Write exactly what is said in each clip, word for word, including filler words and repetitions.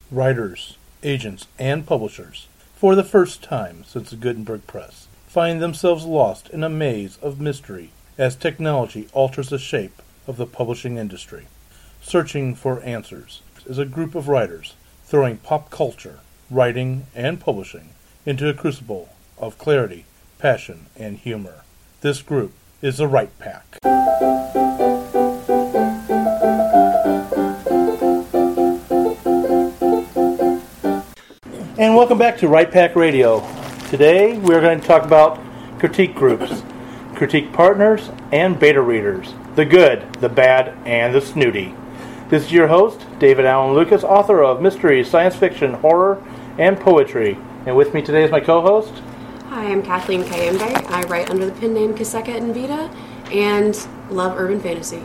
Writers, agents, and publishers, for the first time since the Gutenberg Press, find themselves lost in a maze of mystery as technology alters the shape of the publishing industry. Searching for Answers is a group of writers throwing pop culture, writing, and publishing into a crucible of clarity, passion, and humor. This group is the Write Pack. And welcome back to Write Pack Radio. Today we're going to talk about critique groups, critique partners, and beta readers. The good, the bad, and the snooty. This is your host, David Allen Lucas, author of mystery, science fiction, horror, and poetry. And with me today is my co-host. Hi, I'm Kathleen Kayembe. I write under the pen name Kaseka and Vita and love urban fantasy.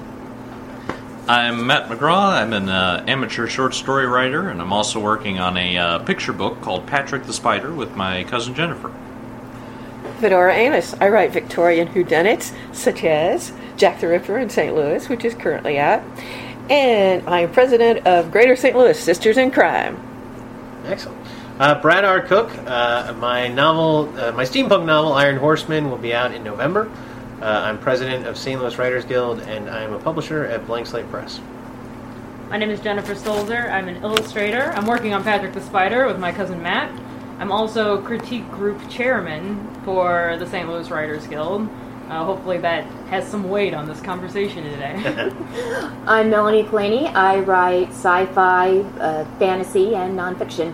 I'm Matt McGraw. I'm an uh, amateur short story writer, and I'm also working on a uh, picture book called Patrick the Spider with my cousin Jennifer. Fedora Amos. I write Victorian whodunits, such as Jack the Ripper in Saint Louis, which is currently out. And I am president of Greater Saint Louis Sisters in Crime. Excellent. Uh, Brad R. Cook. Uh, my novel, uh, my steampunk novel, Iron Horseman, will be out in November. Uh, I'm president of Saint Louis Writers Guild, and I'm a publisher at Blank Slate Press. My name is Jennifer Stolzer. I'm an illustrator. I'm working on Patrick the Spider with my cousin Matt. I'm also critique group chairman for the Saint Louis Writers Guild. Uh, hopefully that has some weight on this conversation today. I'm Melanie Planey. I write sci-fi, uh, fantasy, and nonfiction.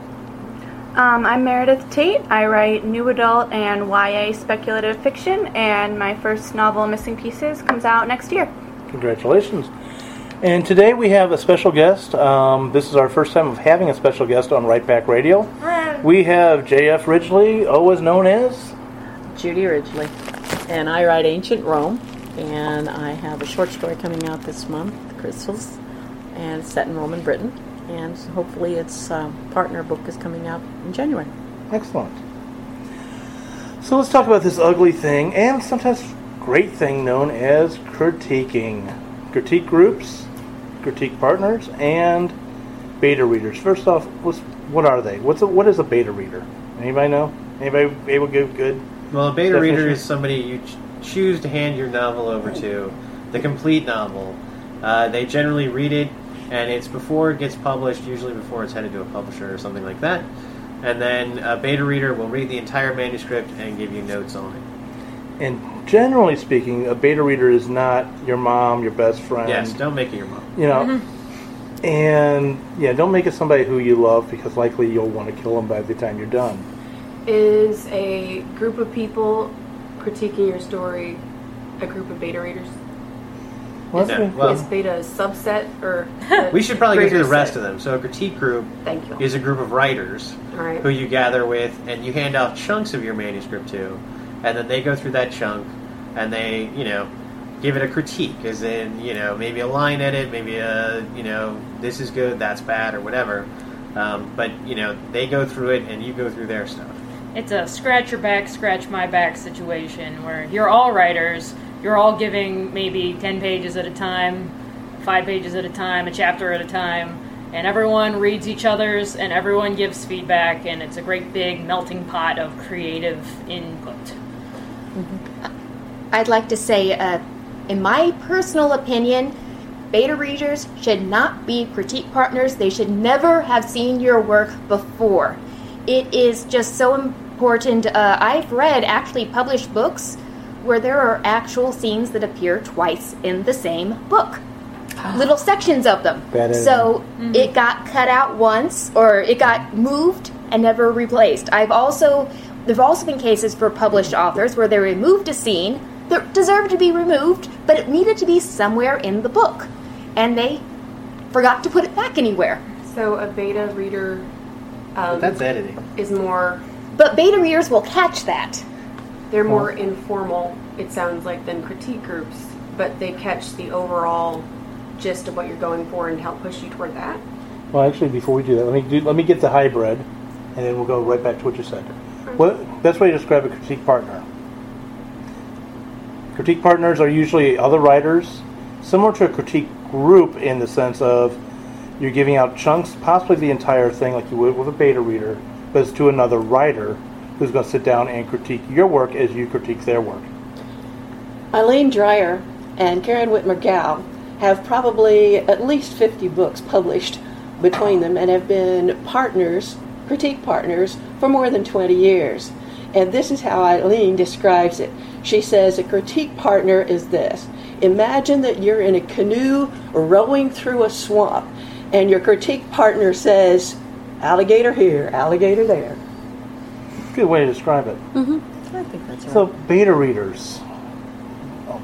Um, I'm Meredith Tate. I write new adult and Y A speculative fiction, and my first novel, Missing Pieces, comes out next year. Congratulations. And today we have a special guest. Um, this is our first time of having a special guest on Write Pack Radio. Hello. We have J F Ridgely, always known as Judy Ridgely. And I write Ancient Rome, and I have a short story coming out this month, The Crystals, and it's set in Roman Britain, and hopefully its uh, partner book is coming out in January. Excellent. So let's talk about this ugly thing, and sometimes great thing known as critiquing. Critique groups, critique partners, and beta readers. First off, what's, what are they? What's a, what is a beta reader? Anybody know? Anybody able to give good? Well, a beta definition? reader is somebody you ch- choose to hand your novel over to, the complete novel. Uh, they generally read it, and it's before it gets published, usually before it's headed to a publisher or something like that. And then a beta reader will read the entire manuscript and give you notes on it. And generally speaking, a beta reader is not your mom, your best friend. Yes, don't make it your mom. You know, Mm-hmm. and yeah, don't make it somebody who you love, because likely you'll want to kill them by the time you're done. Is a group of people critiquing your story a group of beta readers? Well, Yeah, that's- well- Is beta a subset or? We should probably get through the greater rest set? of them. So a critique group Thank you. is a group of writers All right. who you gather with, and you hand out chunks of your manuscript to, and then they go through that chunk, and they, you know, give it a critique, as in, you know, maybe a line edit, maybe a, you know, this is good, that's bad, or whatever. Um, but, you know, they go through it, and you go through their stuff. It's a scratch your back, scratch my back situation where you're all writers, you're all giving maybe ten pages at a time, five pages at a time, a chapter at a time, and everyone reads each other's and everyone gives feedback, and it's a great big melting pot of creative input. I'd like to say, uh, in my personal opinion, beta readers should not be critique partners. They should never have seen your work before. It is just so important. Uh, I've read actually published books where there are actual scenes that appear twice in the same book. Little sections of them. Bad editing. So it got cut out once, or it got moved and never replaced. I've also, there have also been cases for published authors where they removed a scene that deserved to be removed, but it needed to be somewhere in the book, and they forgot to put it back anywhere. So a beta reader But um, that's editing. is more, But beta readers will catch that. they're more informal, it sounds like, than critique groups, but they catch the overall gist of what you're going for and help push you toward that. Well, actually, before we do that, let me do, let me get the hybrid, and then we'll go right back to what you said. What best way to describe a critique partner? Critique partners are usually other writers, similar to a critique group in the sense of you're giving out chunks, possibly the entire thing like you would with a beta reader, but it's to another writer who's going to sit down and critique your work as you critique their work. Eileen Dreyer and Karen Whitmer-Gow have probably at least fifty books published between them and have been partners, critique partners, for more than twenty years. And this is how Eileen describes it. She says, a critique partner is this. Imagine that you're in a canoe rowing through a swamp, and your critique partner says, alligator here, alligator there. Good way to describe it. Mm-hmm. I think that's right. So, beta readers. Oh.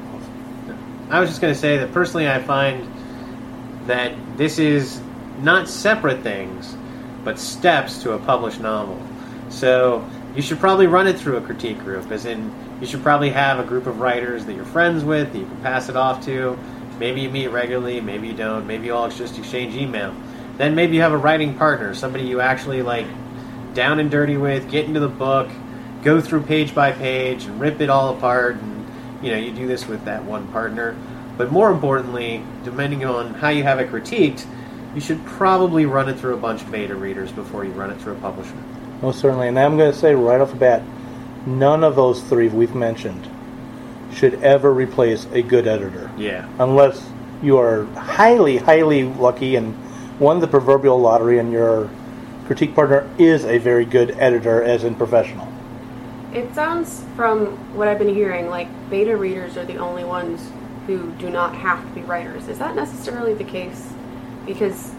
I was just going to say that personally I find that this is not separate things, but steps to a published novel. So you should probably run it through a critique group, as in you should probably have a group of writers that you're friends with, that you can pass it off to. Maybe you meet regularly, maybe you don't, maybe you all just exchange email. Then maybe you have a writing partner, somebody you actually like down and dirty with, get into the book, go through page by page and rip it all apart, and you know, you do this with that one partner. But more importantly, depending on how you have it critiqued, you should probably run it through a bunch of beta readers before you run it through a publisher. Most certainly. And I'm going to say right off the bat, none of those three we've mentioned should ever replace a good editor. Yeah. Unless you are highly, highly lucky and won the proverbial lottery and your critique partner is a very good editor, as in professional. It sounds, from what I've been hearing, like beta readers are the only ones who do not have to be writers. Is that necessarily the case? Because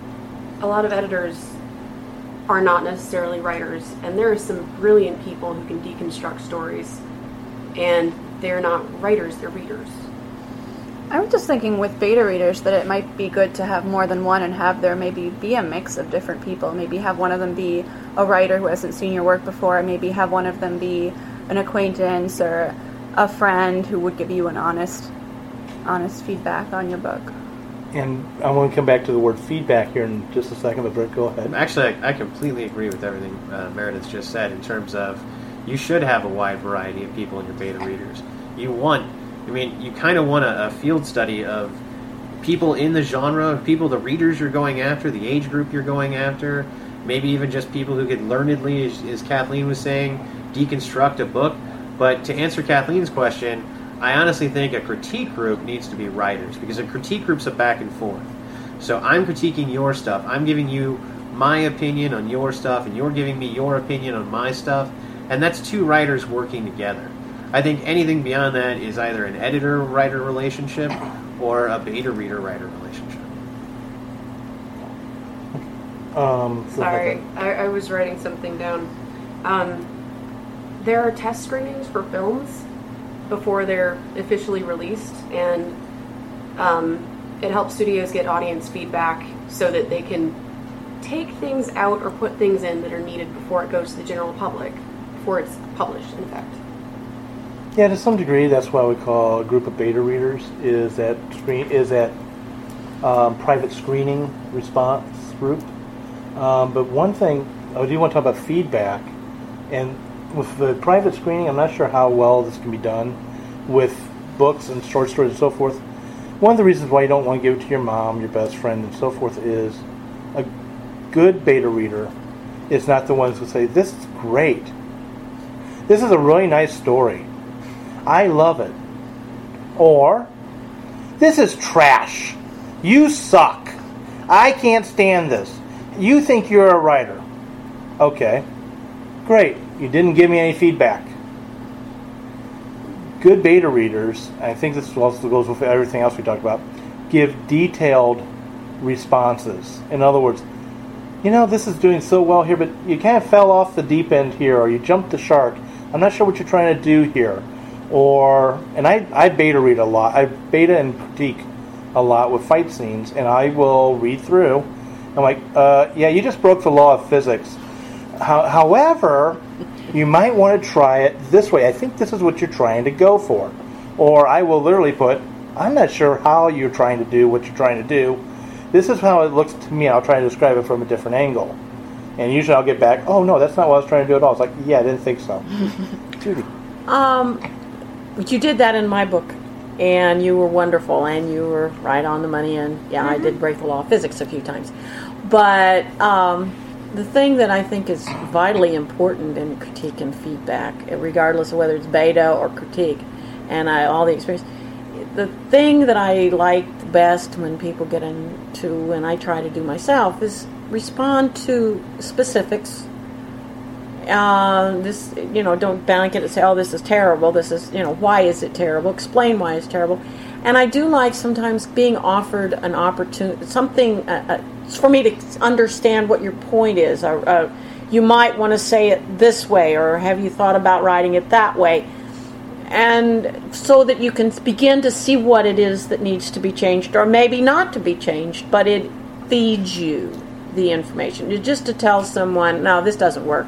a lot of editors are not necessarily writers, and there are some brilliant people who can deconstruct stories, and they're not writers, they're readers. I was just thinking with beta readers that it might be good to have more than one and have there maybe be a mix of different people. Maybe have one of them be a writer who hasn't seen your work before, maybe have one of them be an acquaintance or a friend who would give you an honest honest feedback on your book. And I want to come back to the word feedback here in just a second, but Britt, go ahead. Actually, I, I completely agree with everything uh, Meredith just said in terms of you should have a wide variety of people in your beta readers. You want, I mean, you kind of want a, a field study of people in the genre, people, the readers you're going after, the age group you're going after, maybe even just people who could learnedly, as, as Kathleen was saying, deconstruct a book. But to answer Kathleen's question, I honestly think a critique group needs to be writers, because a critique group's a back and forth. So I'm critiquing your stuff. I'm giving you my opinion on your stuff, and you're giving me your opinion on my stuff. And that's two writers working together. I think anything beyond that is either an editor-writer relationship or a beta-reader-writer relationship. Um, Sorry, I, I was writing something down. Um, there are test screenings for films before they're officially released, and um, it helps studios get audience feedback so that they can take things out or put things in that are needed before it goes to the general public, before it's published, in fact. Yeah, to some degree, that's why we call a group of beta readers is that screen is that um, private screening response group. Um, but one thing I do want to talk about feedback, and with the private screening, I'm not sure how well this can be done with books and short stories and so forth. One of the reasons why you don't want to give it to your mom, your best friend, and so forth is a good beta reader is not the ones who say, "This is great. This is a really nice story. I love it." Or, "This is trash. You suck. I can't stand this. You think you're a writer." Okay, great. You didn't give me any feedback. Good beta readers, I think this also goes with everything else we talked about, give detailed responses. In other words, you know, this is doing so well here, but you kind of fell off the deep end here, or you jumped the shark. I'm not sure what you're trying to do here. Or, and I, I beta read a lot. I beta and critique a lot with fight scenes, and I will read through. I'm like, uh, yeah, you just broke the law of physics. How, however, you might want to try it this way. I think this is what you're trying to go for. Or I will literally put, I'm not sure how you're trying to do what you're trying to do. This is how it looks to me. I'll try to describe it from a different angle. And usually I'll get back, oh, no, that's not what I was trying to do at all. It's like, yeah, I didn't think so. Judy. Um, but you did that in my book. and you were wonderful, and you were right on the money, and yeah, Mm-hmm. I did break the law of physics a few times. But um, the thing that I think is vitally important in critique and feedback, regardless of whether it's beta or critique, and I, all the experience, the thing that I like best when people get into, and I try to do myself, is respond to specifics. Uh, this, you know, don't blanket it and say, oh, this is terrible, this is, you know, why is it terrible? Explain why it's terrible. And I do like sometimes being offered an opportunity, something, uh, uh, for me to understand what your point is. Uh, uh, you might want to say it this way, or have you thought about writing it that way? And so that you can begin to see what it is that needs to be changed, or maybe not to be changed, but it feeds you the information. Just to tell someone, no, this doesn't work,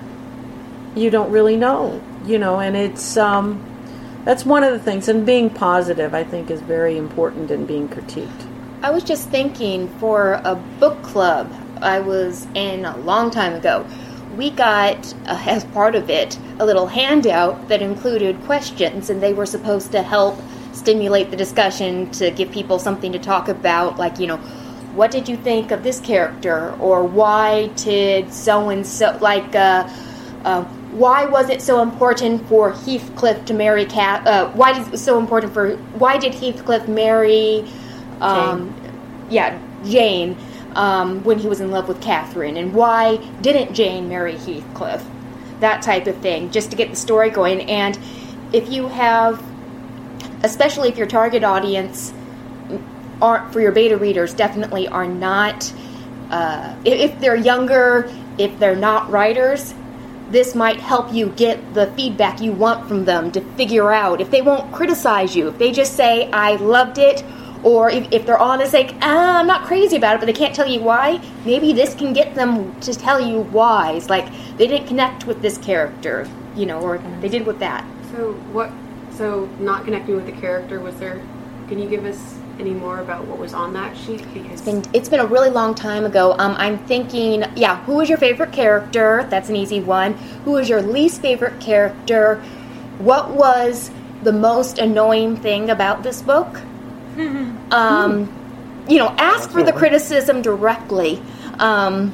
you don't really know, you know, and it's, um, that's one of the things. And being positive, I think, is very important in being critiqued. I was just thinking, for a book club I was in a long time ago, we got, uh, as part of it, a little handout that included questions, and they were supposed to help stimulate the discussion, to give people something to talk about, like, you know, what did you think of this character, or why did so-and-so, like, uh, uh, why was it so important for Heathcliff to marry Cat, uh, why is it so important for, why did Heathcliff marry, um, Jane. yeah, Jane, Um, when he was in love with Catherine, and why didn't Jane marry Heathcliff? That type of thing, just to get the story going. And if you have, especially if your target audience aren't, for your beta readers, definitely are not, uh, if, if they're younger, if they're not writers, this might help you get the feedback you want from them, to figure out if they won't criticize you. If they just say, I loved it, or if, if they're honest, like, ah, I'm not crazy about it, but they can't tell you why, maybe this can get them to tell you why. It's like, they didn't connect with this character, you know, or they did with that. So what? So not connecting with the character, was there? Can you give us any more about what was on that sheet? Because It's been, it's been a really long time ago. Um, I'm thinking, yeah, who was your favorite character? That's an easy one. Who was your least favorite character? What was the most annoying thing about this book? um, you know, ask for the criticism directly. Um,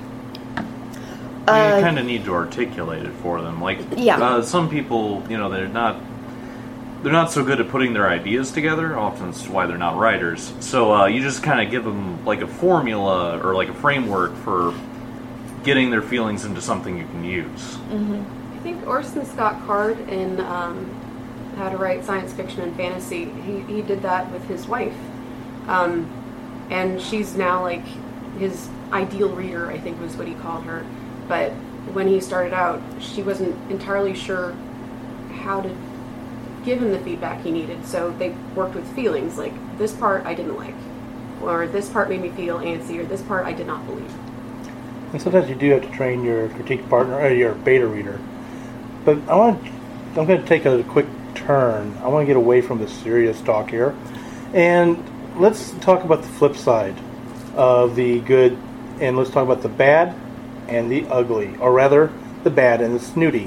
Yeah, uh, you kind of need to articulate it for them. Like, Yeah. uh, some people, you know, they're not they're not so good at putting their ideas together. Often it's why they're not writers. So uh, you just kind of give them like a formula or like a framework for getting their feelings into something you can use. I think Orson Scott Card in um, How to Write Science Fiction and Fantasy, he, he did that with his wife. Um, and she's now like his ideal reader, I think was what he called her. But when he started out, she wasn't entirely sure how to give him the feedback he needed. So they worked with feelings, like, this part I didn't like, or this part made me feel antsy, or this part I did not believe. And sometimes you do have to train your critique partner, or your beta reader. But I want to, I'm going to take a quick turn. I want to get away from the serious talk here, and let's talk about the flip side of the good, and let's talk about the bad and the ugly, or rather, the bad and the snooty.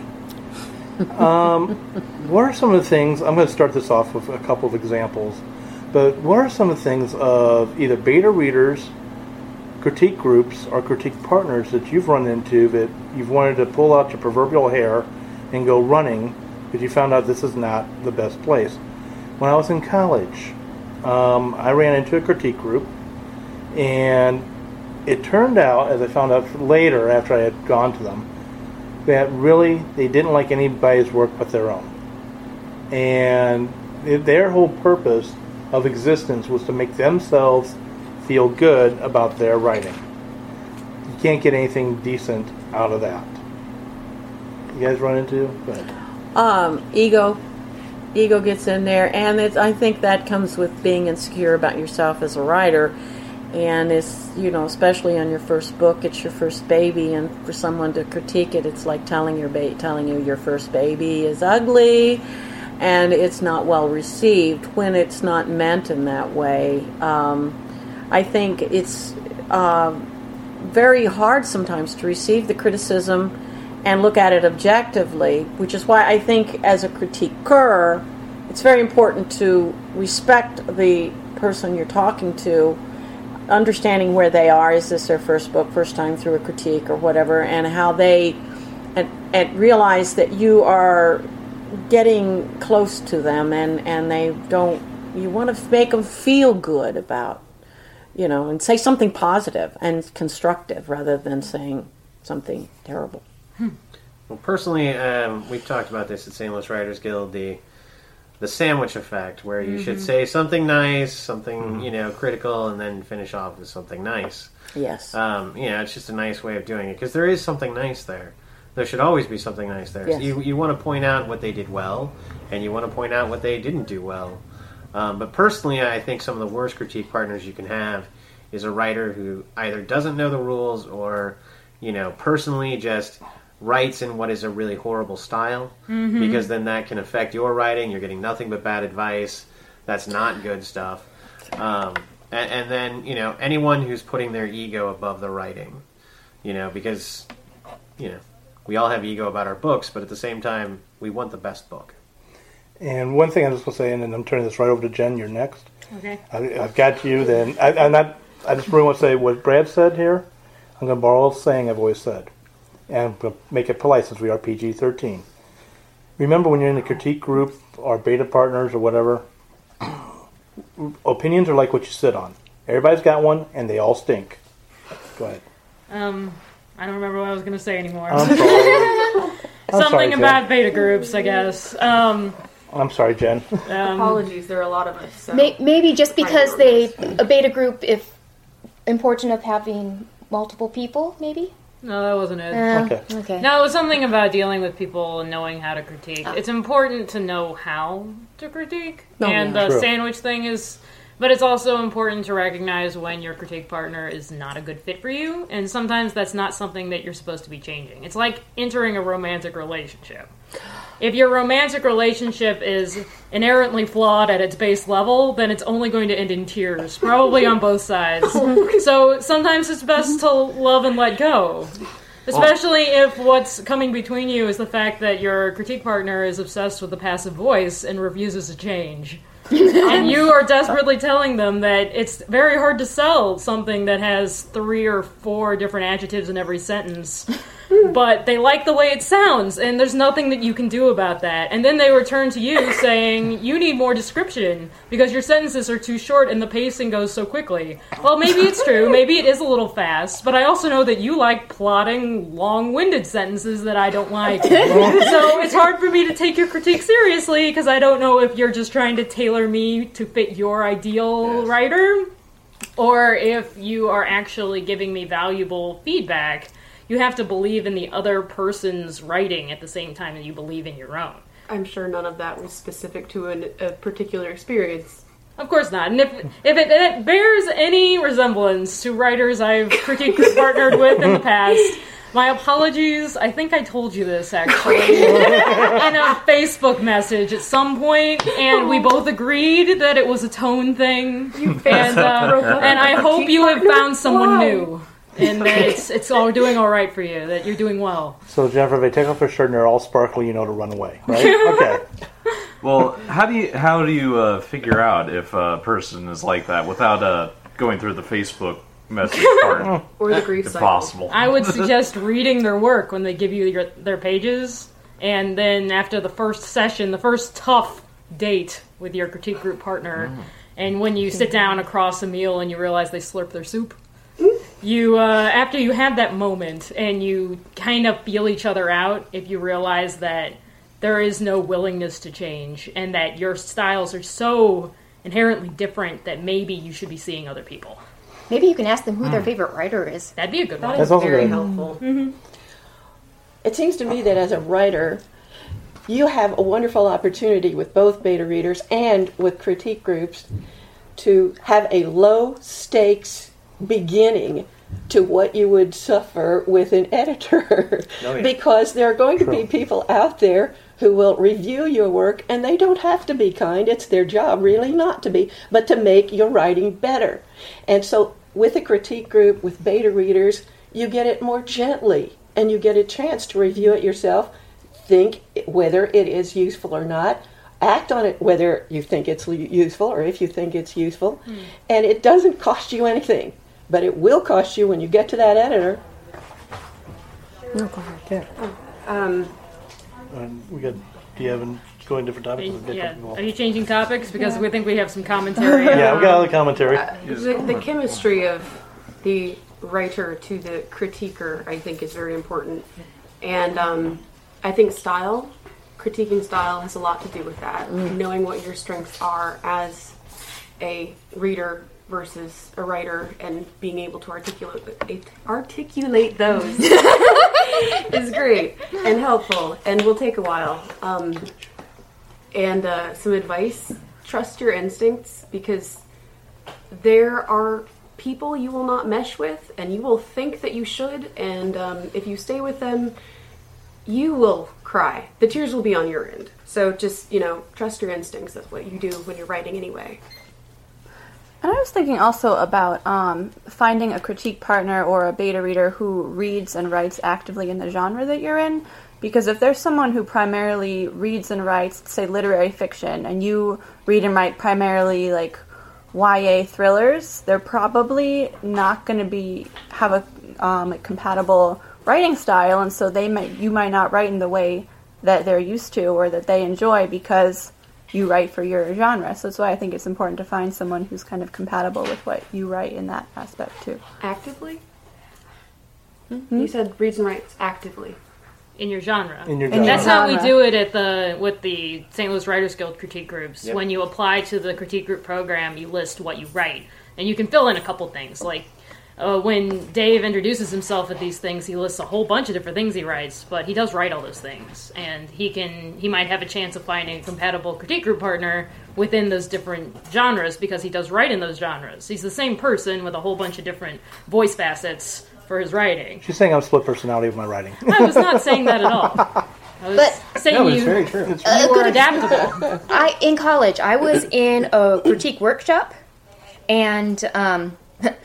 Um, what are some of the things, I'm going to start this off with a couple of examples, but what are some of the things of either beta readers, critique groups, or critique partners that you've run into that you've wanted to pull out your proverbial hair and go running because you found out this is not the best place? When I was in college, um, I ran into a critique group, and it turned out, as I found out later after I had gone to them, that really they didn't like anybody's work but their own. And their whole purpose of existence was to make themselves feel good about their writing. You can't get anything decent out of that. You guys run into? Go ahead. Um, ego. Ego gets in there, and it's, I think that comes with being insecure about yourself as a writer. And it's, you know, especially on your first book, it's your first baby, and for someone to critique it, it's like telling your ba- telling you your first baby is ugly, and it's not well received when it's not meant in that way. Um, I think it's uh, very hard sometimes to receive the criticism and look at it objectively, which is why I think as a critiquer, it's very important to respect the person you're talking to, understanding where they are. Is this their first book, first time through a critique or whatever, and how they, and, and realize that you are getting close to them, and, and they don't, you want to make them feel good about, you know, and say something positive and constructive rather than saying something terrible. Well, personally, um, we've talked about this at Saint Louis Writers Guild, the the sandwich effect, where you mm-hmm. should say something nice, something, mm-hmm. you know, critical, and then finish off with something nice. Yes. Um, you know, it's just a nice way of doing it, because there is something nice there. There should always be something nice there. Yes. So you, you want to point out what they did well, and you want to point out what they didn't do well. Um, but personally, I think some of the worst critique partners you can have is a writer who either doesn't know the rules or, you know, personally just writes in what is a really horrible style, mm-hmm. because then that can affect your writing. You're getting nothing but bad advice. That's not good stuff. Um, and, and then, you know, anyone who's putting their ego above the writing, you know, because, you know, we all have ego about our books, but at the same time, we want the best book. And one thing I'm just going to say, and then I'm turning this right over to Jen, you're next. Okay. I, I've got you, then. I, I'm not, I just really want to say what Brad said here. I'm going to borrow a saying I've always said. And I'm going to make it polite since we are P G thirteen. Remember when you're in a critique group or beta partners or whatever, opinions are like what you sit on. Everybody's got one, and they all stink. Go ahead. Um, I don't remember what I was going to say anymore. I'm sorry. I'm Something sorry, about beta groups, I guess. Um, I'm sorry, Jen. Um, Apologies, there are a lot of us. So. May- maybe just because they a beta group, if important of having multiple people, maybe. No, that wasn't it. Uh, Okay. Okay. No, it was something about dealing with people and knowing how to critique. It's important to know how to critique, No, and yeah. the True. sandwich thing is. But it's also important to recognize when your critique partner is not a good fit for you, and sometimes that's not something that you're supposed to be changing. It's like entering a romantic relationship. If your romantic relationship is inherently flawed at its base level, then it's only going to end in tears, probably on both sides. So sometimes it's best to love and let go. Especially if what's coming between you is the fact that your critique partner is obsessed with the passive voice and refuses to change. And you are desperately telling them that it's very hard to sell something that has three or four different adjectives in every sentence. But they like the way it sounds, and there's nothing that you can do about that. And then they return to you saying, you need more description, because your sentences are too short and the pacing goes so quickly. Well, maybe it's true, maybe it is a little fast, but I also know that you like plotting, long-winded sentences that I don't like. So it's hard for me to take your critique seriously, because I don't know if you're just trying to tailor me to fit your ideal Yes. writer, or if you are actually giving me valuable feedback. You have to believe in the other person's writing at the same time that you believe in your own. I'm sure none of that was specific to an, a particular experience. Of course not. And if if it, it bears any resemblance to writers I've critiqued or partnered with in the past, my apologies. I think I told you this, actually, in a Facebook message at some point, and we both agreed that it was a tone thing. And, uh, and I hope you have found someone new. And that it's it's all doing all right for you, that you're doing well. So, Jennifer, if they take off their shirt and they're all sparkly, you know to run away, right? Okay. Well, how do you how do you uh, figure out if a person is like that without uh, going through the Facebook message part? Or the grief if cycle. possible. I would suggest reading their work when they give you your, their pages, and then after the first session, the first tough date with your critique group partner, mm. and when you sit down across a meal and you realize they slurp their soup, you, uh, after you have that moment and you kind of feel each other out, if you realize that there is no willingness to change and that your styles are so inherently different that maybe you should be seeing other people. Maybe you can ask them who their favorite writer is. That'd be a good That one. is That's also very good. helpful. Mm-hmm. It seems to me that as a writer, you have a wonderful opportunity with both beta readers and with critique groups to have a low-stakes beginning to what you would suffer with an editor. Oh, yeah. Because there are going to True. be people out there who will review your work, and they don't have to be kind. It's their job, really, not to be, but to make your writing better. And so with a critique group, with beta readers, you get it more gently, and you get a chance to review it yourself, think whether it is useful or not, act on it whether you think it's useful or if you think it's useful. Mm. And it doesn't cost you anything, but it will cost you when you get to that editor. No, go ahead. Yeah. Um, um, we got. Do you have an, going different topics? Are you, yeah. Are you changing topics because yeah. we think we have some commentary? Yeah, we got all the commentary. Uh, the, the chemistry of the writer to the critiquer, I think, is very important, and um, I think style, critiquing style, has a lot to do with that. Mm. Knowing what your strengths are as a reader versus a writer, and being able to articulate articulate those is great and helpful, and will take a while. Um, and uh, some advice: trust your instincts, because there are people you will not mesh with, and you will think that you should, and um, if you stay with them, you will cry. The tears will be on your end. So just, you know, trust your instincts. That's what you do when you're writing anyway. And I was thinking also about um, finding a critique partner or a beta reader who reads and writes actively in the genre that you're in. Because if there's someone who primarily reads and writes, say, literary fiction, and you read and write primarily, like, Y A thrillers, they're probably not going to be have a um, like, compatible writing style, and so they might you might not write in the way that they're used to or that they enjoy because you write for your genre. So that's why I think it's important to find someone who's kind of compatible with what you write in that aspect too. Actively? Mm-hmm. You said reads and writes actively. In your genre. In your In genre. That's genre. how we do it at the with the Saint Louis Writers Guild critique groups. Yep. When you apply to the critique group program, you list what you write, and you can fill in a couple things. Like uh, when Dave introduces himself at these things, he lists a whole bunch of different things he writes, but he does write all those things, and he can he might have a chance of finding a compatible critique group partner within those different genres because he does write in those genres. He's the same person with a whole bunch of different voice facets for his writing. She's saying I'm split personality with my writing. I was not saying that at all. I was But- saying No, you, it's very true. you Uh, were good adaptable. I in college, I was in a critique workshop, and um,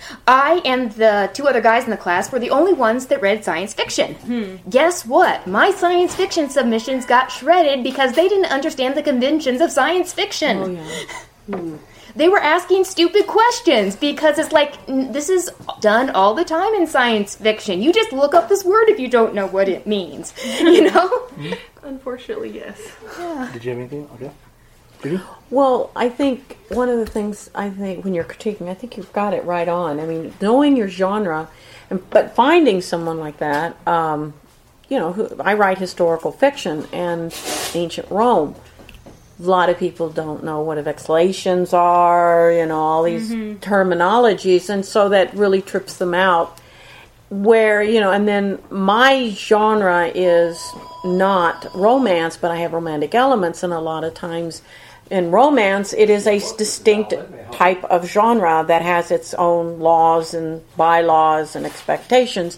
I and the two other guys in the class were the only ones that read science fiction. Hmm. Guess what? My science fiction submissions got shredded because they didn't understand the conventions of science fiction. Oh, yeah. Hmm. They were asking stupid questions because it's like, n- this is done all the time in science fiction. You just look up this word if you don't know what it means. You know? Unfortunately, yes. Did you have anything? Okay. Judy? Well, I think one of the things I think when you're critiquing, I think you've got it right on. I mean, knowing your genre, and, but finding someone like that, um, you know, who, I write historical fiction and ancient Rome. A lot of people don't know what exhalations are, you know, all these mm-hmm. terminologies, and so that really trips them out. Where, you know, and then my genre is not romance, but I have romantic elements, and a lot of times in romance, it is a distinct type of genre that has its own laws and bylaws and expectations.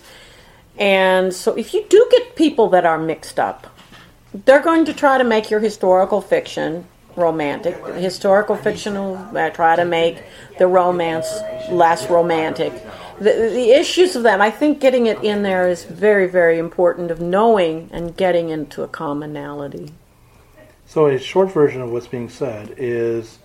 And so if you do get people that are mixed up, they're going to try to make your historical fiction romantic. Historical fiction will uh, try to make the romance less romantic. The, the issues of that, I think getting it in there is very, very important, of knowing and getting into a commonality. So a short version of what's being said is,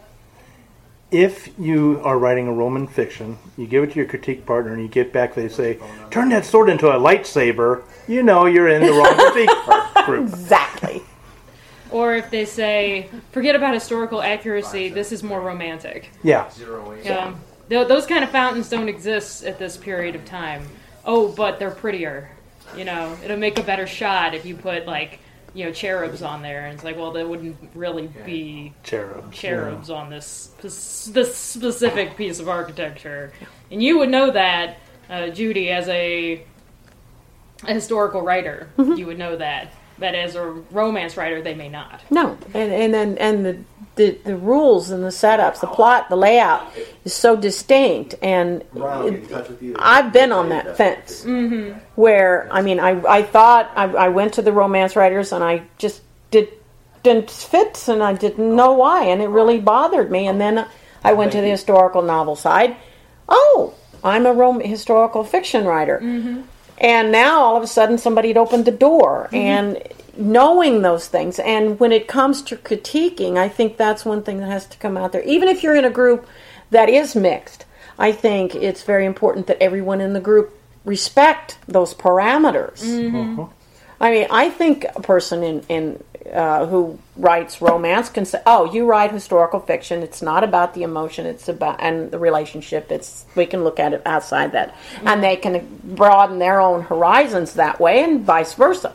if you are writing a Roman fiction, you give it to your critique partner and you get back, they say, turn that sword into a lightsaber, you know you're in the wrong critique group. Exactly. Or if they say, forget about historical accuracy, this is more romantic. Yeah. Yeah. Th- those kind of fountains don't exist at this period of time. Oh, but they're prettier. You know, it'll make a better shot if you put, like, you know, cherubs on there. And it's like, well, there wouldn't really be Cherubs. cherubs on this, this specific piece of architecture. And you would know that, uh, Judy, as a, a historical writer, mm-hmm. you would know that. But as a romance writer, they may not. No, and and then and the, the the rules and the setups, the plot, the layout is so distinct, and it, I've been on that fence mm-hmm. where I mean, I I thought I, I went to the romance writers and I just did didn't fit, and I didn't know why, and it really bothered me. And then I went to the historical novel side. Oh, I'm a rom- historical fiction writer. Mm-hmm. And now, all of a sudden, somebody had opened the door. Mm-hmm. And, knowing those things. And when it comes to critiquing, I think that's one thing that has to come out there. Even if you're in a group that is mixed, I think it's very important that everyone in the group respect those parameters. Mm-hmm. I mean, I think a person in, in uh, who writes romance can say, "Oh, you write historical fiction. It's not about the emotion. It's about and the relationship. It's we can look at it outside that, mm-hmm. and they can broaden their own horizons that way, and vice versa."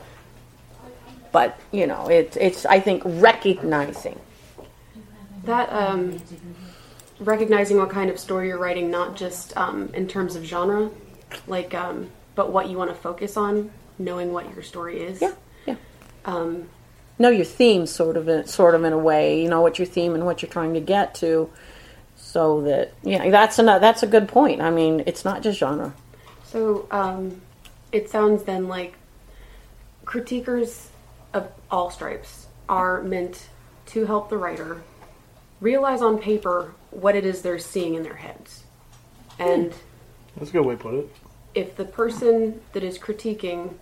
But you know, it's it's I think recognizing that um, recognizing what kind of story you're writing, not just um, in terms of genre, like, um, but what you want to focus on. Knowing what your story is. Yeah, yeah. Um, know your theme, sort of, in, sort of in a way. You know what your theme and what you're trying to get to, so that yeah, that's a that's a good point. I mean, it's not just genre. So um, it sounds then like critiquers of all stripes are meant to help the writer realize on paper what it is they're seeing in their heads, and that's a good way to put it. If the person that is critiquing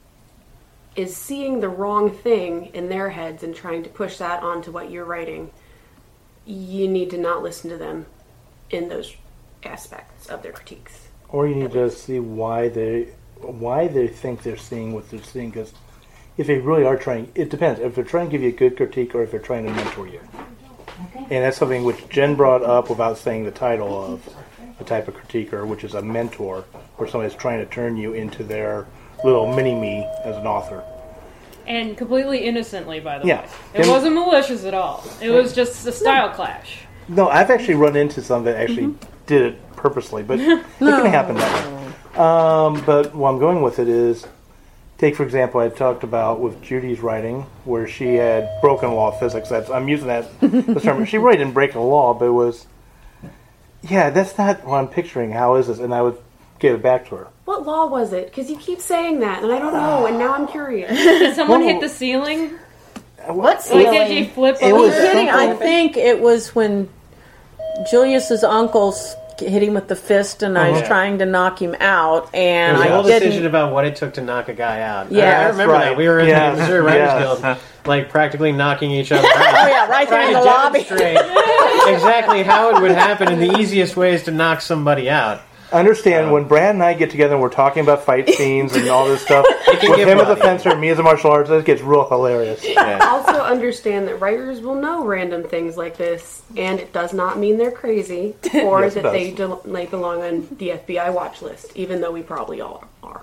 is seeing the wrong thing in their heads and trying to push that onto what you're writing, you need to not listen to them in those aspects of their critiques. Or you need to see why they why they think they're seeing what they're seeing. Because if they really are trying, it depends. If they're trying to give you a good critique or if they're trying to mentor you. And that's something which Jen brought up without saying the title of the type of critiquer, which is a mentor, where somebody's trying to turn you into their little mini-me as an author. And completely innocently, by the yeah. way. It and, wasn't malicious at all. It was just a style no. clash. No, I've actually run into some that actually mm-hmm. did it purposely, but it can happen that way. Um, but what I'm going with it is, take, for example, I talked about with Judy's writing, where she had broken law of physics. That's, I'm using that this term. She really didn't break a law, but it was, yeah, that's not what I'm picturing. How is this? And I would give it back to her. What law was it? Because you keep saying that, and I don't know, and now I'm curious. Did someone well, hit the ceiling? What ceiling? Like, did you flip it over? Was kidding. I think it was when Julius's uncles hit him with the fist, and uh-huh. I was trying to knock him out, and There's I a whole didn't. decision about what it took to knock a guy out. Yeah, I, I remember right. that. We were in yes. the Missouri Writers yes. Guild, like practically knocking each other out. Oh yeah, right there in the lobby. Exactly how it would happen and the easiest ways to knock somebody out. Understand, um, when Brad and I get together and we're talking about fight scenes and all this stuff, with him as a fencer and me as a martial artist, it gets real hilarious. Yeah. Also understand that writers will know random things like this, and it does not mean they're crazy, or yes, that they, de- they belong on the F B I watch list, even though we probably all are.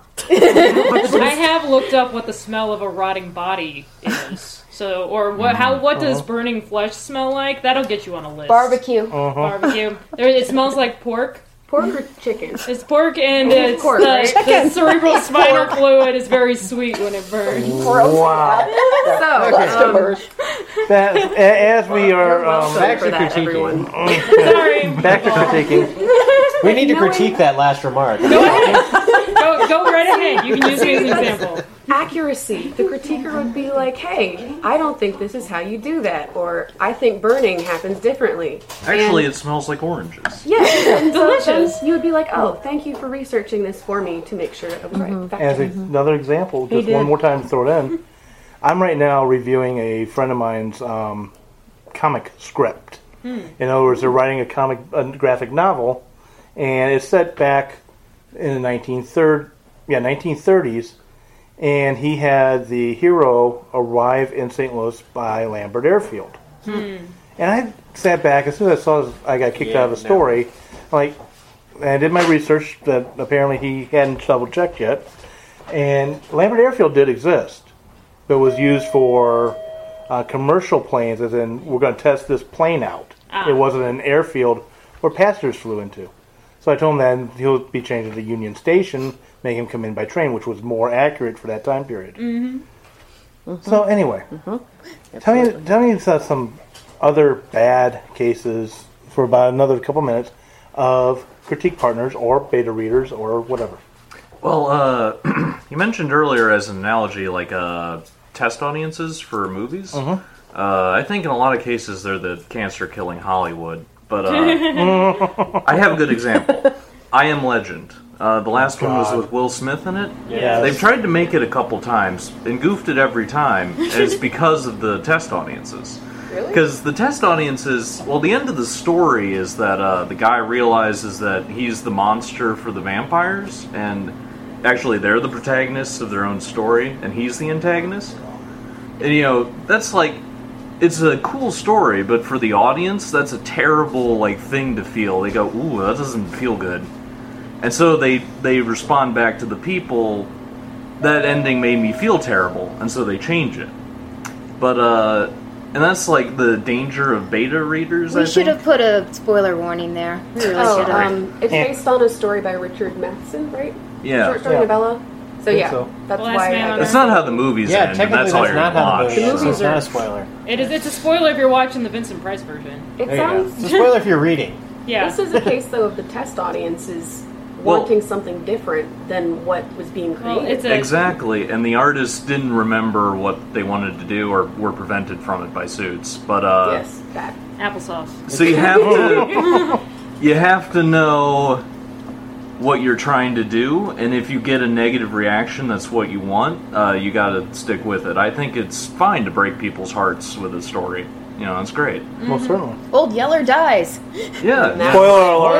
I have looked up what the smell of a rotting body is. So, or what? How? What does uh-huh. burning flesh smell like? That'll get you on a list. Barbecue. Uh-huh. Barbecue. There, it smells like pork. Pork or chicken? It's pork, and it's pork, the, right? the cerebral spinal fluid is very sweet when it burns. Wow. So, um, that, as we are um, back to that, critiquing. Sorry. Back to critiquing. We need to Knowing- critique that last remark. Go ahead. Go, go right ahead. You can use me as an example. Accuracy. The critiquer would be like, hey, I don't think this is how you do that, or I think burning happens differently. Actually, and, it smells like oranges. yeah, and so Delicious. then you would be like, oh, thank you for researching this for me to make sure it was right. Fact As a, check. another example, just did. one more time to throw it in, I'm right now reviewing a friend of mine's um, comic script. Hmm. In other words, they're writing a comic, a graphic novel, and it's set back in the nineteen thirties, yeah, nineteen thirties, and he had the hero arrive in Saint Louis by Lambert Airfield. Hmm. And I sat back, as soon as I saw this, I got kicked Yeah, out of the story, like, and I did my research that apparently he hadn't double checked yet. And Lambert Airfield did exist, but was used for uh, commercial planes, as in we're going to test this plane out. Ah. It wasn't an airfield where passengers flew into. So I told him that he'll be changed to Union Station, make him come in by train, which was more accurate for that time period. Mm-hmm. Mm-hmm. So anyway, Mm-hmm. tell me, tell me about some other bad cases for about another couple minutes of critique partners or beta readers or whatever. Well, uh, you mentioned earlier as an analogy, like uh, test audiences for movies. Mm-hmm. Uh, I think in a lot of cases they're the cancer-killing Hollywood. But uh, I have a good example. I Am Legend. Uh, the last Oh, one was God. with Will Smith in it. Yes. They've tried to make it a couple times and goofed it every time, and it's because of the test audiences. Really? Because the test audiences, well, the end of the story is that uh, the guy realizes that he's the monster for the vampires, and actually they're the protagonists of their own story, and he's the antagonist. And, you know, that's like, it's a cool story, but for the audience, that's a terrible, like, thing to feel. They go, ooh, that doesn't feel good. And so they, they respond back to the people, that ending made me feel terrible, and so they change it. But, uh... and that's like the danger of beta readers. We I should think. have put a spoiler warning there. We really Oh, should have. um, it's Yeah. based on a story by Richard Matheson, right? Yeah. Short story Yeah. novella. So Think yeah, so. that's Last why. Man I on guess. That's not how the movies Yeah, end, and technically that's all that's you're not gonna how the watch. movie The ends. movies It's not are- a spoiler. It is. It's a spoiler if you're watching the Vincent Price version. It There you go. sounds. It's a spoiler if you're reading. Yeah. This is a case though of the test audience is Well- wanting something different than what was being Well, created. it's a Exactly, and the artists didn't remember what they wanted to do, or were prevented from it by suits. But uh, yes, that. applesauce. so you have to you have to know what you're trying to do, and if you get a negative reaction, that's what you want. Uh, you got to stick with it. I think it's fine to break people's hearts with a story. You know, it's great. Most certainly. Old Yeller dies. Yeah, Spoiler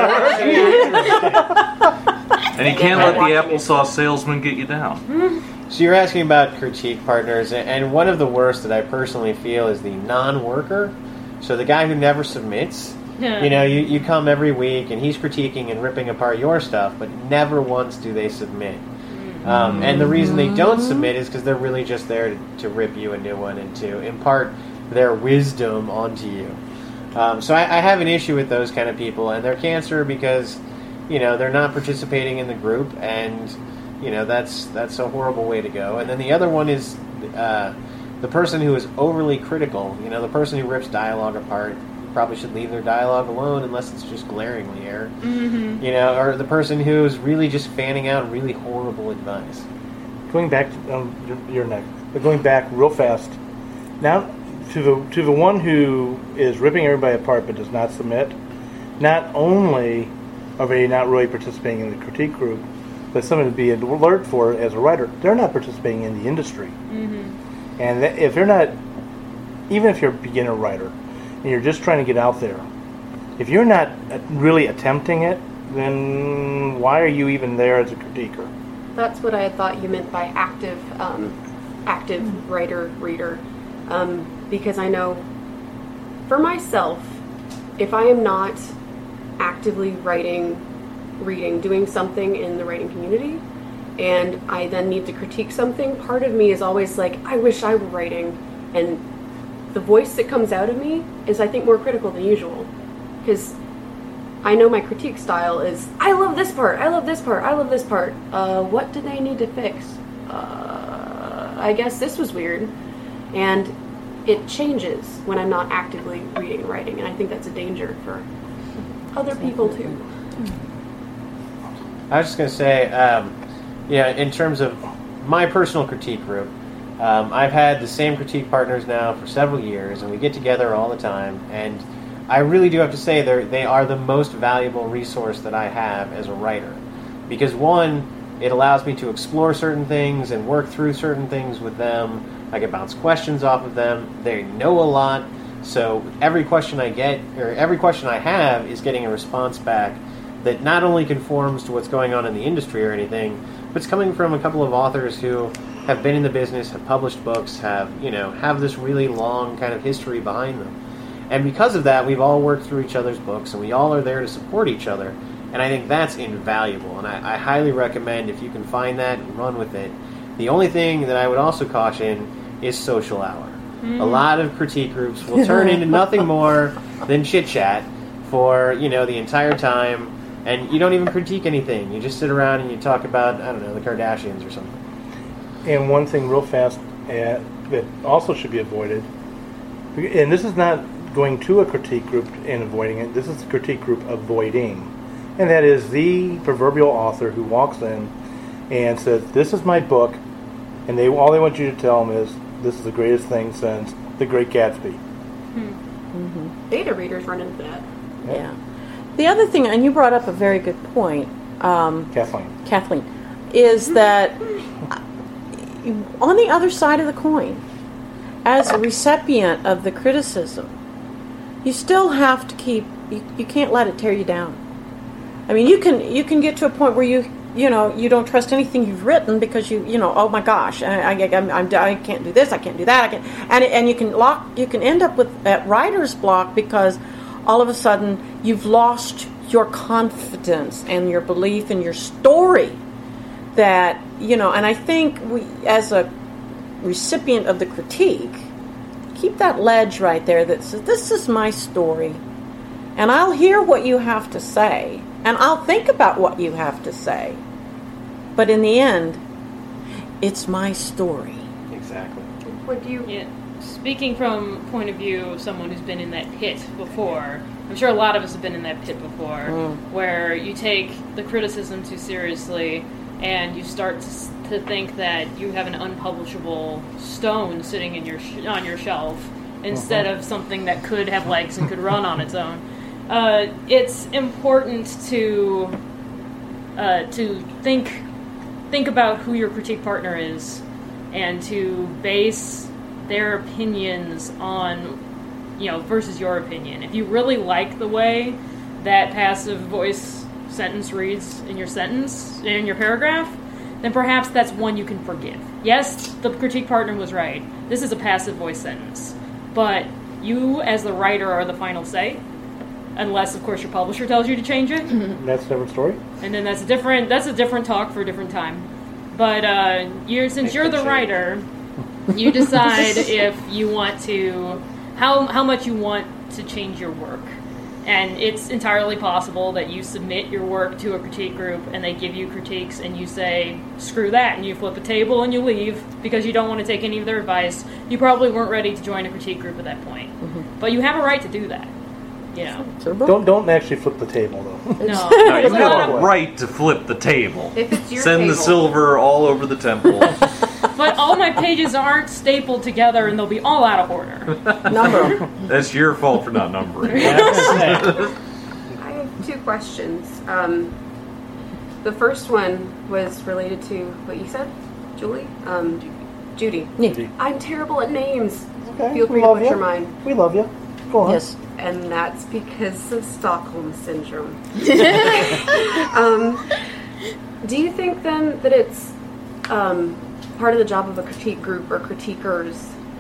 alert. and you can't let the applesauce salesman get you down. So you're asking about critique partners, and one of the worst that I personally feel is the non-worker. So the guy who never submits. You know, you, you come every week, and he's critiquing and ripping apart your stuff, but never once do they submit. Um, and the reason they don't submit is because they're really just there to, to rip you a new one and to impart their wisdom onto you. Um, so I, I have an issue with those kind of people, and they're cancer because, you know, they're not participating in the group, and, you know, that's that's a horrible way to go. And then the other one is uh, the person who is overly critical. You know, the person who rips dialogue apart probably should leave their dialogue alone unless it's just glaringly error. Mm-hmm. You know, or the person who's really just fanning out really horrible advice. Going back to um, your, your neck, but going back real fast. Now, to the to the one who is ripping everybody apart but does not submit. Not only are they not really participating in the critique group, but something to be alert for as a writer. They're not participating in the industry, Mm-hmm. and that, if they're not, even if you're a beginner writer and you're just trying to get out there, if you're not really attempting it, then why are you even there as a critiquer? That's what I had thought you meant by active, um, active writer reader, um, because I know, for myself, if I am not actively writing, reading, doing something in the writing community, and I then need to critique something, part of me is always like, I wish I were writing, and the voice that comes out of me is, I think, more critical than usual, because I know my critique style is, I love this part, I love this part, I love this part. Uh, what do they need to fix? Uh, I guess this was weird. And it changes when I'm not actively reading and writing, and I think that's a danger for other people too. I was just going to say, um, yeah, in terms of my personal critique group, um, I've had the same critique partners now for several years, and we get together all the time, and I really do have to say they're, they are the most valuable resource that I have as a writer. Because one, it allows me to explore certain things and work through certain things with them. I can bounce questions off of them. They know a lot, so every question I get, or every question I have, is getting a response back that not only conforms to what's going on in the industry or anything, but it's coming from a couple of authors who have been in the business, have published books, have, you know, have this really long kind of history behind them. And because of that, we've all worked through each other's books, and we all are there to support each other. And I think that's invaluable, and I, I highly recommend, if you can find that, run with it. The only thing that I would also caution is social hour. Mm. A lot of critique groups will turn into nothing more than chit-chat for, you know, the entire time, and you don't even critique anything. You just sit around and you talk about, I don't know, the Kardashians or something. And one thing real fast uh, that also should be avoided, and this is not going to a critique group and avoiding it, this is the critique group avoiding. And that is the proverbial author who walks in and says, this is my book, and they all they want you to tell them is, this is the greatest thing since The Great Gatsby. Hmm. Mm-hmm. Beta readers run into that. Yeah. The other thing, and you brought up a very good point, um, Kathleen. Kathleen, is that on the other side of the coin, as a recipient of the criticism, you still have to keep, you, you can't let it tear you down. I mean, you can you can get to a point where you you know you don't trust anything you've written because you you know oh my gosh I I, I'm, I'm, I can't do this, I can't do that, I can and and you can lock you can end up with at writer's block because all of a sudden you've lost your confidence and your belief in your story. That you know, and I think we as a recipient of the critique, keep that ledge right there that says this is my story, and I'll hear what you have to say. And I'll think about what you have to say. But in the end, it's my story. Exactly. Would you? Yeah. Speaking from point of view of someone who's been in that pit before, I'm sure a lot of us have been in that pit before, Mm. where you take the criticism too seriously and you start to, to think that you have an unpublishable stone sitting in your sh- on your shelf instead of something that could have legs and could run on its own. Uh, it's important to uh, to think think about who your critique partner is, and to base their opinions on, you know, versus your opinion. If you really like the way that passive voice sentence reads in your sentence in your paragraph, then perhaps that's one you can forgive. Yes, the critique partner was right. This is a passive voice sentence, but you, as the writer, are the final say. Unless, of course, your publisher tells you to change it, That's a different story. and then that's a different that's a different talk for a different time. But uh, you're since you're the writer, you decide if you want to how how much you want to change your work, and it's entirely possible that you submit your work to a critique group and they give you critiques and you say screw that and you flip a table and you leave because you don't want to take any of their advice. You probably weren't ready to join a critique group at that point, but you have a right to do that. You know. Don't don't actually flip the table though. No, No, There's you a have lot a of- right to flip the table. If it's your Send the table. silver all over the temple. But all my pages aren't stapled together and they'll be all out of order. Number. That's your fault for not numbering. I have two questions. Um, the first one was related to what you said, Julie. Um, Judy. Yeah. I'm terrible at names. Okay, Feel we free to love put you. your mind. We love you. Go on. Yes. And that's because of Stockholm Syndrome. um, do you think then that it's um, part of the job of a critique group or critiquers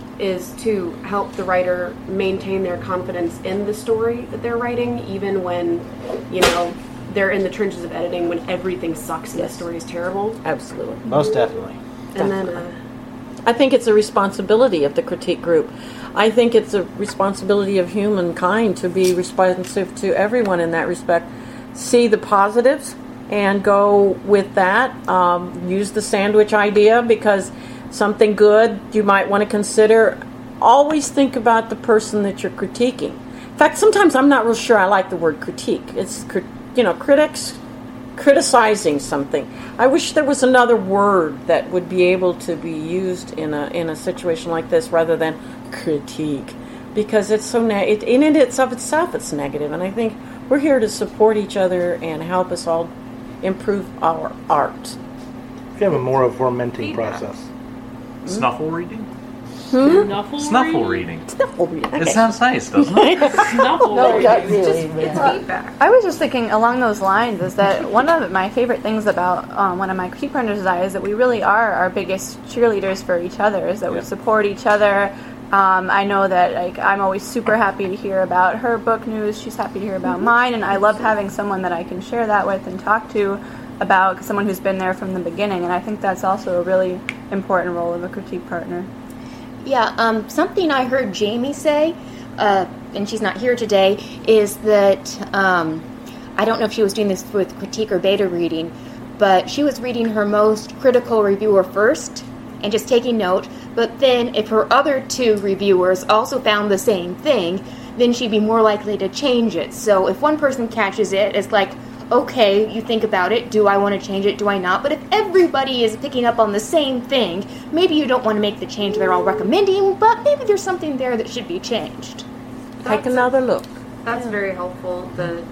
is to help the writer maintain their confidence in the story that they're writing, even when, you know, they're in the trenches of editing when everything sucks and the story is terrible? Absolutely. Most definitely. And then, uh, I think it's a responsibility of the critique group. I think it's a responsibility of humankind to be responsive to everyone in that respect. See the positives and go with that. Um, use the sandwich idea because something good you might want to consider. Always think about the person that you're critiquing. In fact, sometimes I'm not real sure I like the word critique. It's, cri- you know, critics criticizing something. I wish there was another word that would be able to be used in a in a situation like this rather than critique, because it's so ne- it, in and it's of itself it's negative. And I think we're here to support each other and help us all improve our art. If you have a more of a fermenting Feedback. process. Snuffle reading? Snuffle, Snuffle reading. Okay. It sounds nice, doesn't it? Snuffle No, reading. not it's really. just but- it's feedback. I was just thinking along those lines is that one of my favorite things about um, one of my critique partners and I is that we really are our biggest cheerleaders for each other, is that we Yeah. support each other. Um, I know that like I'm always super happy to hear about her book news. She's happy to hear about mine, and I love having someone that I can share that with and talk to about someone who's been there from the beginning. And I think that's also a really important role of a critique partner. Yeah, um, something I heard Jamie say, uh, and she's not here today, is that um, I don't know if she was doing this with critique or beta reading, but she was reading her most critical reviewer first and just taking note. But then if her other two reviewers also found the same thing, then she'd be more likely to change it. So if one person catches it, it's like, okay, you think about it, do I want to change it, do I not? But if everybody is picking up on the same thing, maybe you don't want to make the change they're all recommending, but maybe there's something there that should be changed. Take another look. That's very helpful. The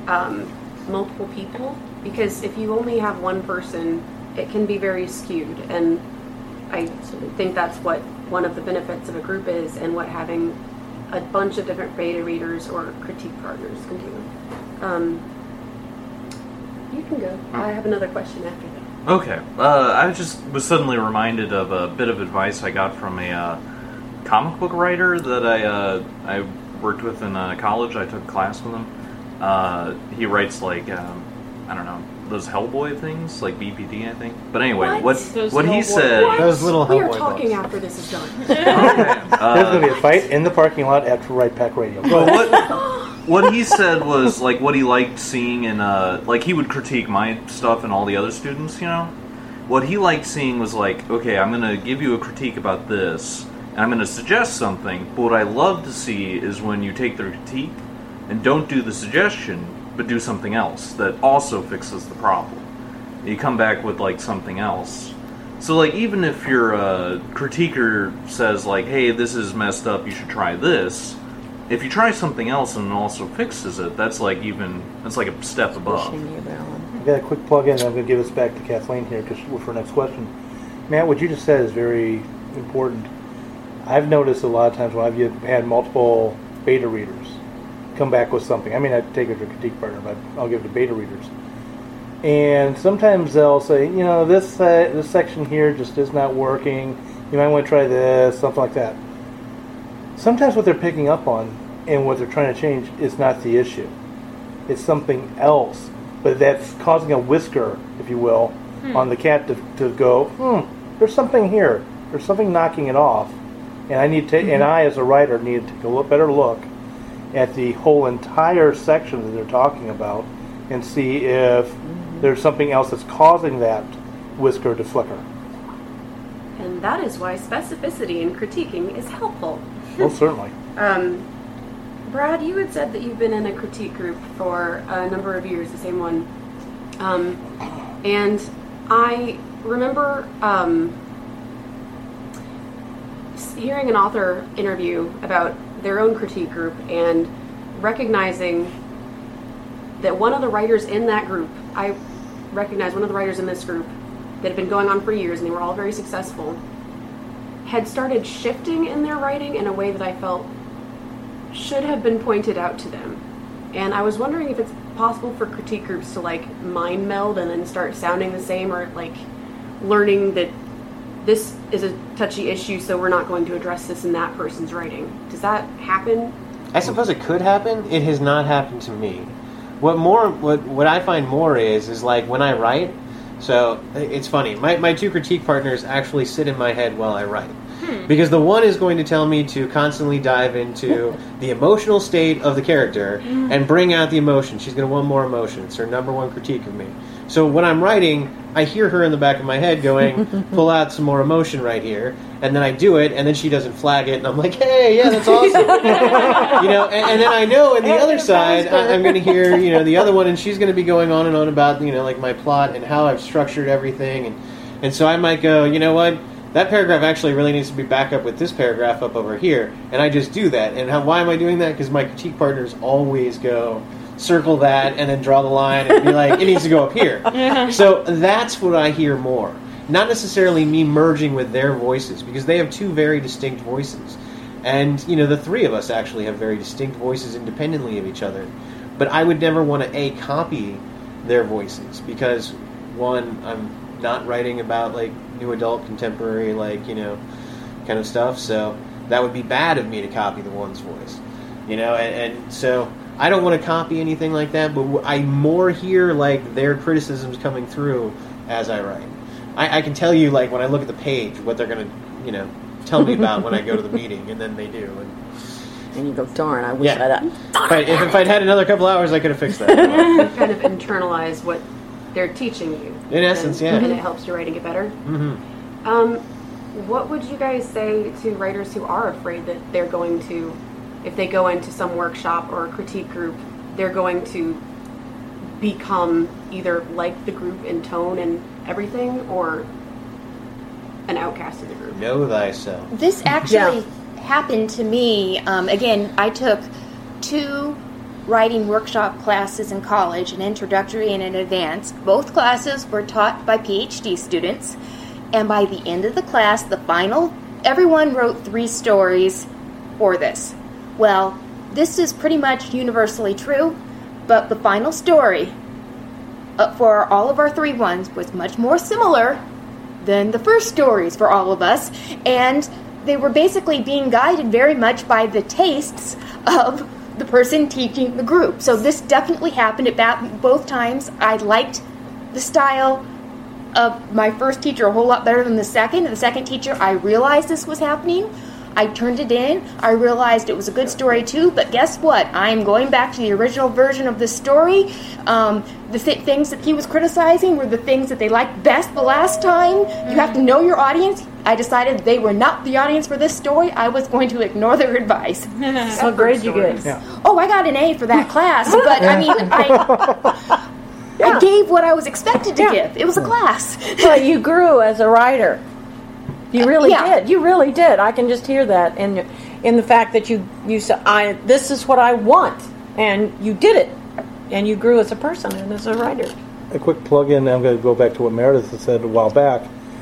um, multiple people, because if you only have one person, it can be very skewed, and I think that's what one of the benefits of a group is, and what having a bunch of different beta readers or critique partners can do. Um, you can go. I have another question after that. Okay. Uh, I just was suddenly reminded of a bit of advice I got from a uh, comic book writer that I uh, I worked with in uh, college. I took a class with him. Uh, he writes like um, I don't know, those Hellboy things, like B P D, I think. But anyway, What? what Those what he Hellboy- said. What? Those little We are Hellboy talking books. after this is done. Okay, There's uh, going to be a fight in the parking lot after Right Pack Radio. Well, what what he said was like what he liked seeing in uh like he would critique my stuff and all the other students, you know. What he liked seeing was like, okay, I'm gonna give you a critique about this, and I'm gonna suggest something. But what I love to see is when you take the critique and don't do the suggestion, but do something else that also fixes the problem. You come back with like something else. So like even if your uh, critiquer says like, hey, this is messed up, you should try this. If you try something else and it also fixes it, that's like even that's like a step above. Pushing you around. I've got a quick plug in, and I'm going to give this back to Kathleen here because for our next question. Matt, what you just said is very important. I've noticed a lot of times when I've had multiple beta readers come back with something. I mean, I take it to a critique partner, but I'll give it to beta readers. And sometimes they'll say, you know, this uh, this section here just is not working. You might want to try this, something like that. Sometimes what they're picking up on and what they're trying to change is not the issue. It's something else. But that's causing a whisker, if you will, hmm. on the cat to, to go, hmm, there's something here. There's something knocking it off. And I need to, mm-hmm. and I, as a writer, need to take a look, better look at the whole entire section that they're talking about and see if mm-hmm. there's something else that's causing that whisker to flicker. And that is why specificity in critiquing is helpful. Well, certainly. Um, Brad, you had said that you've been in a critique group for a number of years, the same one. Um, and I remember um, hearing an author interview about their own critique group and recognizing that one of the writers in that group, I recognized one of the writers in this group that had been going on for years, and they were all very successful, had started shifting in their writing in a way that I felt should have been pointed out to them. And I was wondering if it's possible for critique groups to like mind meld and then start sounding the same, or like learning that this is a touchy issue, so we're not going to address this in that person's writing. Does that happen? I suppose it could happen. It has not happened to me. What more? What what I find more is is like when I write. So it's funny. My my two critique partners actually sit in my head while I write. Because the one is going to tell me to constantly dive into the emotional state of the character and bring out the emotion. She's going to want more emotion. It's her number one critique of me. So when I'm writing, I hear her in the back of my head going, pull out some more emotion right here. And then I do it, and then she doesn't flag it, and I'm like, hey, yeah, that's awesome. you know, and, and then I know on the other side, I, I'm going to hear, you know, the other one, and she's going to be going on and on about, you know, like my plot and how I've structured everything. And, and so I might go, you know what? That paragraph actually really needs to be back up with this paragraph up over here, and I just do that. And how, why am I doing that? Because my critique partners always go, circle that, and then draw the line, and be like, it needs to go up here. So that's what I hear more. Not necessarily me merging with their voices, because they have two very distinct voices. And, you know, the three of us actually have very distinct voices independently of each other. But I would never want to, A, copy their voices, because, one, I'm not writing about, like, new adult, contemporary, like, you know, kind of stuff, so that would be bad of me to copy the one's voice, you know, and, and so I don't want to copy anything like that, but I more hear, like, their criticisms coming through as I write. I, I can tell you, like, when I look at the page, what they're going to, you know, tell me about when I go to the meeting, and then they do, and... And you go, darn, I wish Yeah. I'd... If, I, if, if I'd had another couple hours, I could have fixed that. You kind of internalize what they're teaching you. In essence, and, yeah. And it helps your writing get better. Mm-hmm. Um, what would you guys say to writers who are afraid that they're going to, if they go into some workshop or a critique group, they're going to become either like the group in tone and everything, or an outcast of the group? Know thyself. This actually happened to me. Um, again, I took two writing workshop classes in college, an introductory and an advanced. Both classes were taught by PhD students, and by the end of the class, the final, everyone wrote three stories for this. Well, this is pretty much universally true, but the final story uh, for all of our three ones was much more similar than the first stories for all of us, and they were basically being guided very much by the tastes of the person teaching the group. So this definitely happened at that, both times. I liked the style of my first teacher a whole lot better than the second. And the second teacher, I realized this was happening. I turned it in. I realized it was a good story too, but guess what? I am going back to the original version of the story. Um, the th- things that he was criticizing were the things that they liked best the last time. You have to know your audience. I decided they were not the audience for this story. I was going to ignore their advice. What grade did you get? Yeah. Oh, I got an A for that class, but I mean, I, Yeah. I gave what I was expected to Yeah. give. It was a class. Well, you grew as a writer. You really yeah. did. You really did. I can just hear that in in the fact that you you said, "I this is what I want," and you did it, and you grew as a person and as a writer. A quick plug-in, I'm going to go back to what Meredith had said a while back,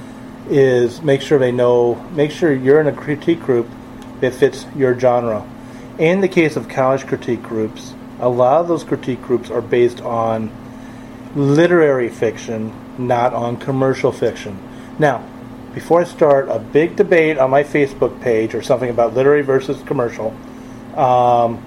is make sure they know, make sure you're in a critique group that fits your genre. In the case of college critique groups, a lot of those critique groups are based on literary fiction, not on commercial fiction. Now, before I start a big debate on my Facebook page or something about literary versus commercial, um,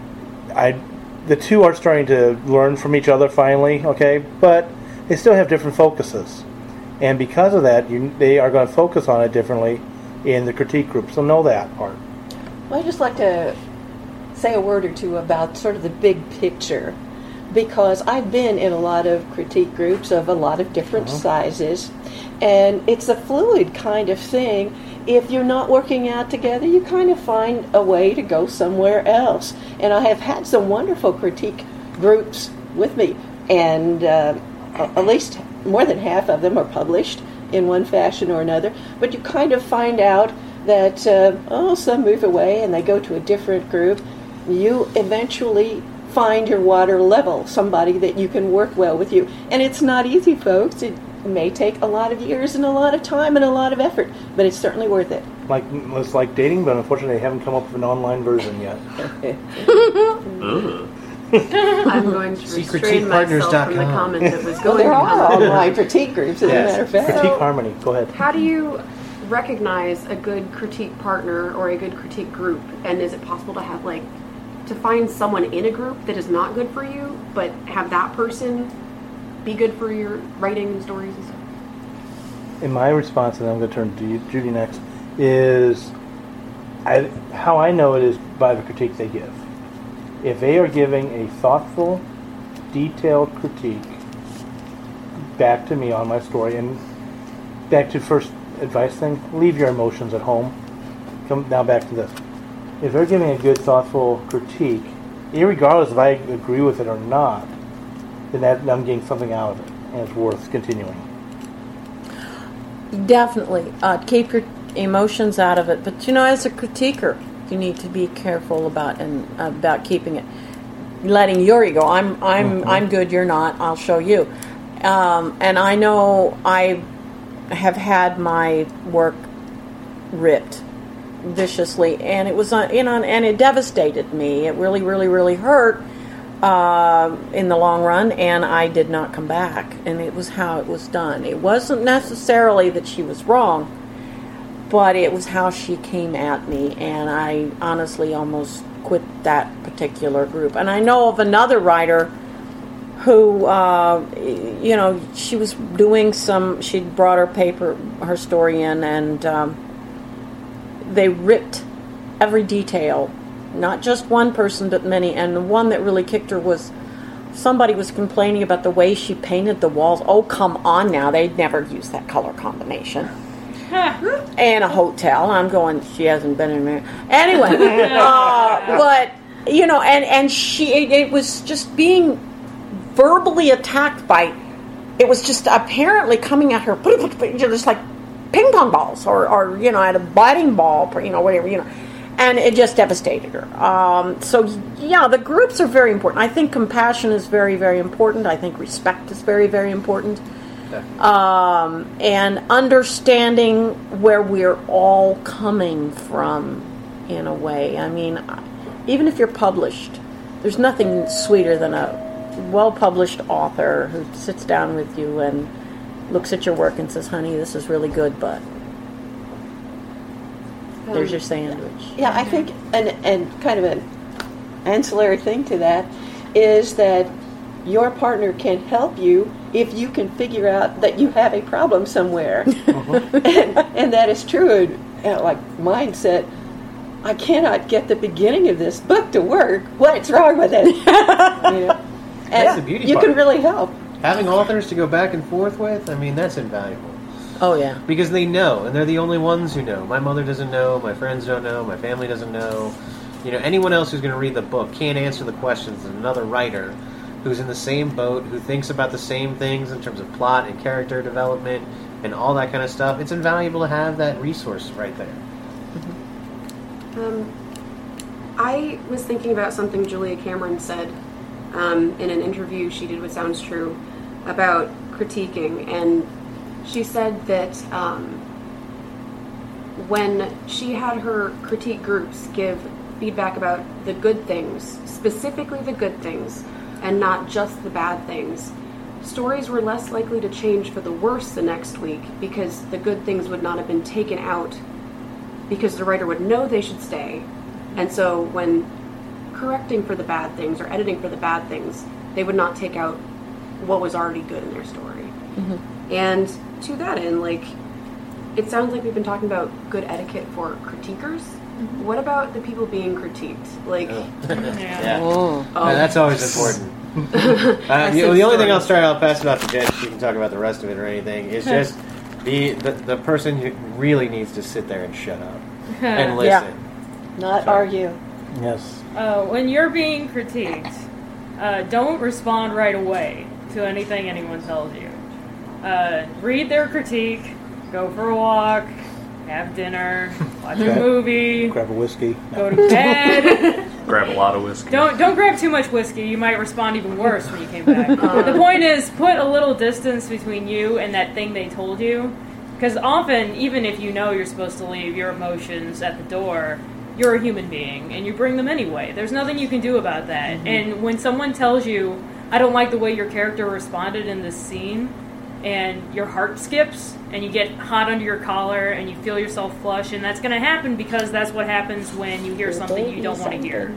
I the two are starting to learn from each other finally, okay? But they still have different focuses. And because of that, you, they are going to focus on it differently in the critique group. So know that part. Well, I'd just like to say a word or two about sort of the big picture, because I've been in a lot of critique groups of a lot of different uh-huh. sizes, and it's a fluid kind of thing. If you're not working out together, you kind of find a way to go somewhere else. And I have had some wonderful critique groups with me, and uh, at least more than half of them are published in one fashion or another. But you kind of find out that, uh, oh, some move away and they go to a different group. You eventually find your water level, somebody that you can work well with you. And it's not easy, folks. It may take a lot of years and a lot of time and a lot of effort, but it's certainly worth it. Like it's like dating, but unfortunately they haven't come up with an online version yet. I'm going to See restrain myself from the comment that was Well, going there are on. online critique groups, as Yes. a matter of fact. Critique So- Harmony, go ahead. How do you recognize a good critique partner or a good critique group? And is it possible to have, like, to find someone in a group that is not good for you, but have that person be good for your writing and stories and stuff? In my response, and I'm going to turn to you, Judy next, is I, how I know it is by the critique they give. If they are giving a thoughtful, detailed critique back to me on my story, and back to first advice thing, leave your emotions at home. Come now back to this. If they're giving a good, thoughtful critique, irregardless if I agree with it or not, then that, I'm getting something out of it, and it's worth continuing. Definitely. Uh, keep your emotions out of it. But, you know, as a critiquer, you need to be careful about and uh, about keeping it, letting your ego, I'm I'm mm-hmm. I'm good, you're not, I'll show you. Um, and I know I have had my work ripped viciously, and it was, uh, you know, and it devastated me. It really, really, really hurt uh, in the long run, and I did not come back. And it was how it was done. It wasn't necessarily that she was wrong, but it was how she came at me, and I honestly almost quit that particular group. And I know of another writer who, uh, you know, she was doing some, she'd brought her paper, her story in, and um, they ripped every detail, not just one person, but many. And the one that really kicked her was somebody was complaining about the way she painted the walls. Oh, come on now, they'd never use that color combination. And a hotel. I'm going, she hasn't been in there. Anyway, uh, but, you know, and, and she, it, it was just being verbally attacked by, it was just apparently coming at her, just like ping pong balls or, or, you know, at a batting ball, you know, whatever, you know. and it just devastated her. Um, so, yeah, the groups are very important. I think compassion is very, very important. I think respect is very, very important. Um, and understanding where we're all coming from, in a way. I mean, even if you're published, there's nothing sweeter than a well-published author who sits down with you and looks at your work and says, honey, this is really good, but there's your sandwich. Yeah, I think, and and kind of an ancillary thing to that is that your partner can help you if you can figure out that you have a problem somewhere. Uh-huh. and, and that is true. And, uh, like mine said, I cannot get the beginning of this book to work. What's wrong with it? You know? And That's the beauty you part. can really help. Having authors to go back and forth with, I mean, that's invaluable. Oh, yeah. Because they know, and they're the only ones who know. My mother doesn't know, my friends don't know, my family doesn't know. You know, anyone else who's going to read the book can't answer the questions that another writer who's in the same boat, who thinks about the same things in terms of plot and character development and all that kind of stuff. It's invaluable to have that resource right there. Um, I was thinking about something Julia Cameron said um, in an interview she did with Sounds True about critiquing, and she said that um, when she had her critique groups give feedback about the good things, specifically the good things, and not just the bad things, stories were less likely to change for the worse the next week because the good things would not have been taken out because the writer would know they should stay. And so when correcting for the bad things or editing for the bad things, they would not take out what was already good in their story. Mm-hmm. And to that end, like, it sounds like we've been talking about good etiquette for critiquers. Mm-hmm. What about the people being critiqued? Like, oh. yeah. yeah. Oh. No, that's always important. uh, the, the only thing I'll start, I'll pass it off to Jen. She can talk about the rest of it or anything. It's just the, the the person who really needs to sit there and shut up and listen, Yeah. Not argue. Yes. Uh, when you're being critiqued, uh, don't respond right away to anything anyone tells you. Uh, read their critique, go for a walk, have dinner, watch a movie, Grab a whiskey. go to bed. Grab a lot of whiskey. Don't don't grab too much whiskey. You might respond even worse when you came back. The point is, put a little distance between you and that thing they told you. Because often, even if you know you're supposed to leave your emotions at the door, you're a human being, and you bring them anyway. There's nothing you can do about that. Mm-hmm. And when someone tells you, I don't like the way your character responded in this scene, and your heart skips, and you get hot under your collar, and you feel yourself flush, and that's going to happen because that's what happens when you hear something you don't want to hear.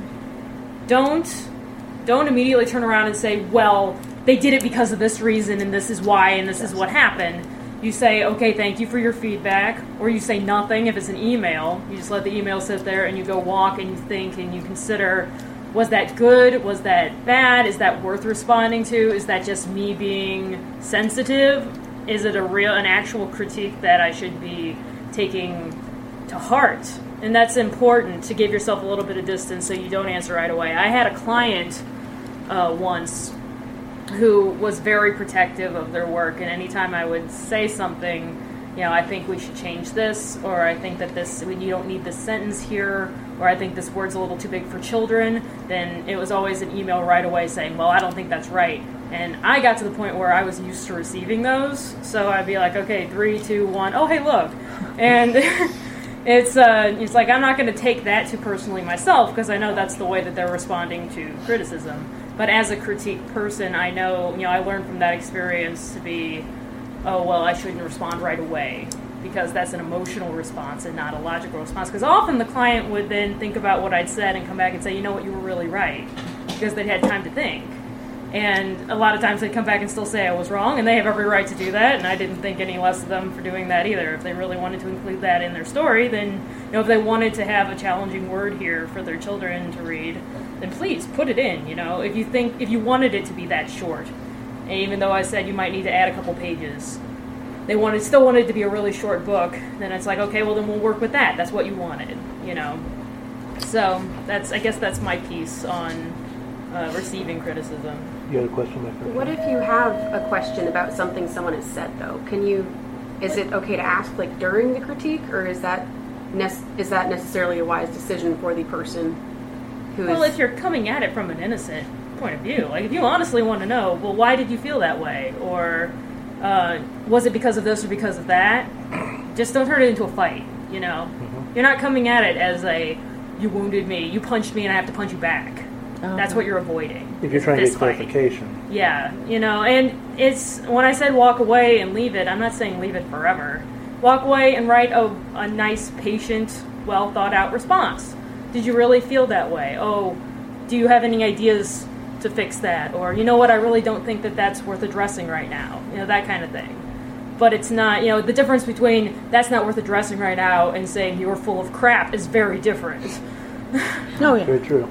Don't, don't immediately turn around and say, well, they did it because of this reason, and this is why, and this is what happened. You say, okay, thank you for your feedback, or you say nothing if it's an email. You just let the email sit there, and you go walk, and you think, and you consider, was that good? Was that bad? Is that worth responding to? Is that just me being sensitive? Is it a real, an actual critique that I should be taking to heart? And that's important, to give yourself a little bit of distance so you don't answer right away. I had a client uh, once who was very protective of their work, and anytime I would say something, you know, I think we should change this, or I think that this, you don't need this sentence here, or I think this word's a little too big for children, then it was always an email right away saying, well, I don't think that's right. And I got to the point where I was used to receiving those, so I'd be like, okay, three, two, one, oh, hey, look. And it's uh, it's like, I'm not going to take that too personally myself, because I know that's the way that they're responding to criticism. But as a critique person, I know, you know, I learned from that experience to be, oh, well, I shouldn't respond right away, because that's an emotional response and not a logical response. Because often the client would then think about what I'd said and come back and say, you know what, you were really right, because they'd had time to think. And a lot of times they'd come back and still say I was wrong, and they have every right to do that, and I didn't think any less of them for doing that either. If they really wanted to include that in their story, then, you know, if they wanted to have a challenging word here for their children to read, then please put it in, you know, if you think, if you wanted it to be that short. And even though I said you might need to add a couple pages, they wanted, still wanted it to be a really short book, then it's like, okay, well then we'll work with that. That's what you wanted, you know. So that's, I guess that's my piece on uh, receiving criticism. You had a question, my friend? what if you have a question about something someone has said, though? Can you, is it okay to ask, like, during the critique, or is that nec- is that necessarily a wise decision for the person who Well, is... if you're coming at it from an innocent point of view, like if you honestly want to know, well, why did you feel that way? Or uh, was it because of this or because of that? Just don't turn it into a fight, you know? Mm-hmm. You're not coming at it as a, you wounded me, you punched me, and I have to punch you back. Okay. That's what you're avoiding. If you're trying to This get fight. clarification. Yeah, you know, and it's, when I said walk away and leave it, I'm not saying leave it forever. Walk away and write a, a nice, patient, well thought out response. Did you really feel that way? Oh, do you have any ideas to fix that? Or, you know what, I really don't think that that's worth addressing right now. You know, that kind of thing. But it's not, you know, the difference between that's not worth addressing right now and saying you're full of crap is very different. Oh, yeah. Very true.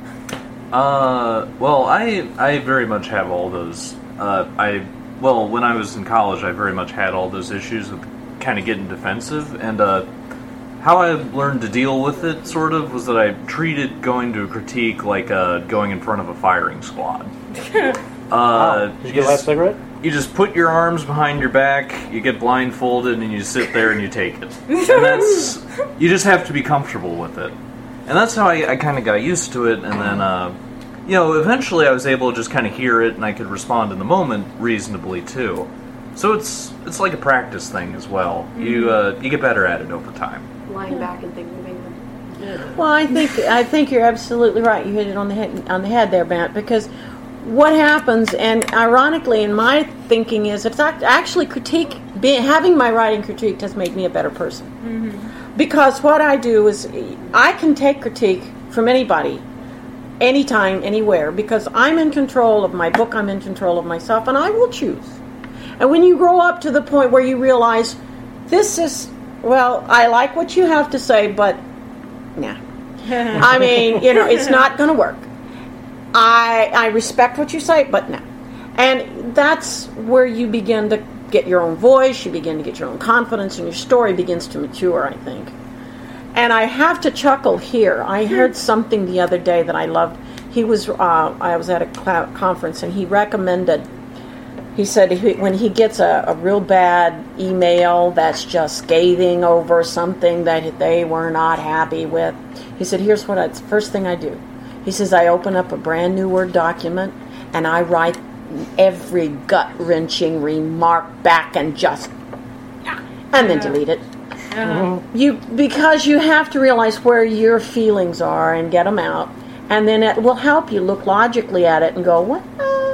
Uh, well, I I very much have all those. Uh, I well, when I was in college, I very much had all those issues with kind of getting defensive, and uh, how I learned to deal with it, sort of, was that I treated going to a critique like uh, going in front of a firing squad. uh, Wow. Did you get a last cigarette? You just put your arms behind your back, you get blindfolded, and you sit there and you take it. And that's, you just have to be comfortable with it. And that's how I, I kind of got used to it, and then, uh, you know, eventually I was able to just kind of hear it, and I could respond in the moment reasonably, too. So it's it's like a practice thing as well. Mm-hmm. You uh, you get better at it over time. lying back and thinking things. Well, I think I think you're absolutely right. You hit it on the head on the head there, Matt. Because what happens, and ironically, in my thinking, is it's act- actually critique. Being, having my writing critiqued has made me a better person. Mm-hmm. Because what I do is I can take critique from anybody, anytime, anywhere. Because I'm in control of my book. I'm in control of myself, and I will choose. And when you grow up to the point where you realize this is, well, I like what you have to say, but nah. I mean, you know, it's not going to work. I I respect what you say, but no. And that's where you begin to get your own voice, you begin to get your own confidence, and your story begins to mature, I think. And I have to chuckle here. I heard something the other day that I loved. He was, uh, I was at a cl- conference, and he recommended, he said he, when he gets a, a real bad email that's just scathing over something that they were not happy with, he said, here's what I, it's the first thing I do. He says, I open up a brand new Word document and I write every gut-wrenching remark back and just, and then delete it. Uh-huh. You because you have to realize where your feelings are and get them out, and then it will help you look logically at it and go, well,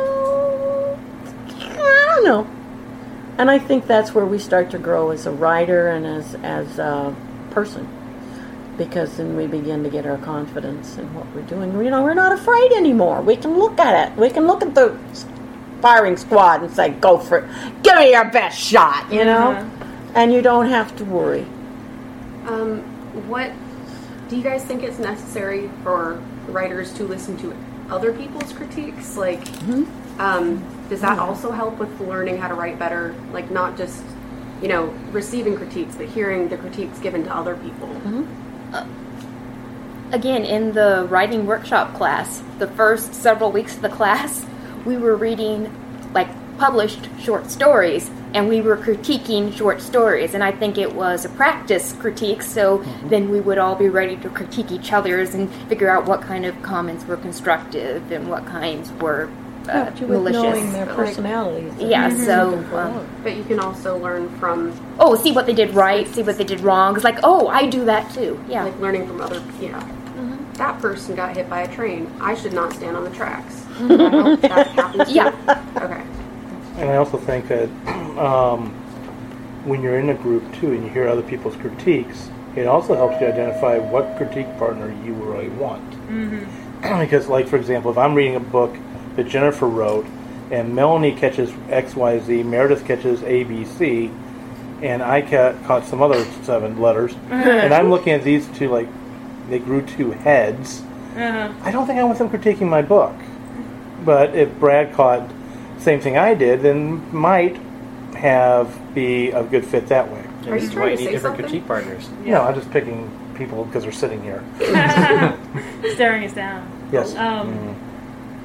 I don't know. And I think that's where we start to grow as a writer and as as a person, because then we begin to get our confidence in what we're doing. You know, we're not afraid anymore. We can look at it. We can look at the firing squad and say, "Go for it. Give me your best shot." You know. Uh-huh. And you don't have to worry. Um, what do you guys think it's necessary for writers to listen to other people's critiques? Like, Mm-hmm. um, does that also help with learning how to write better? Like, not just, you know, receiving critiques, but hearing the critiques given to other people. Mm-hmm. Uh, again, in the writing workshop class, the first several weeks of the class, we were reading, like, published short stories, and we were critiquing short stories, and I think it was a practice critique, so mm-hmm. then we would all be ready to critique each other's and figure out what kind of comments were constructive and what kinds were uh, Helped you with malicious. knowing their personalities. Yeah, Mm-hmm. so... Um, But you can also learn from, oh, see what they did right, see what they did wrong. It's like, oh, I do that too. Yeah. like, learning from other, you know, Mm-hmm. that person got hit by a train. I should not stand on the tracks. I hope that happens. Yeah. Okay. And I also think that um, when you're in a group, too, and you hear other people's critiques, it also helps you identify what critique partner you really want. Mm-hmm. Because, like, for example, if I'm reading a book that Jennifer wrote, and Melanie catches X, Y, Z, Meredith catches A, B, C, and I ca- caught some other seven letters, and I'm looking at these two like they grew two heads, Uh-huh. I don't think I want them critiquing my book. But if Brad caught same thing I did, then might have be a good fit that way. And Are this you is trying why you to need say different something? critique partners. No, I'm just picking people because they're sitting here. Staring us down. Yes. Um, Mm.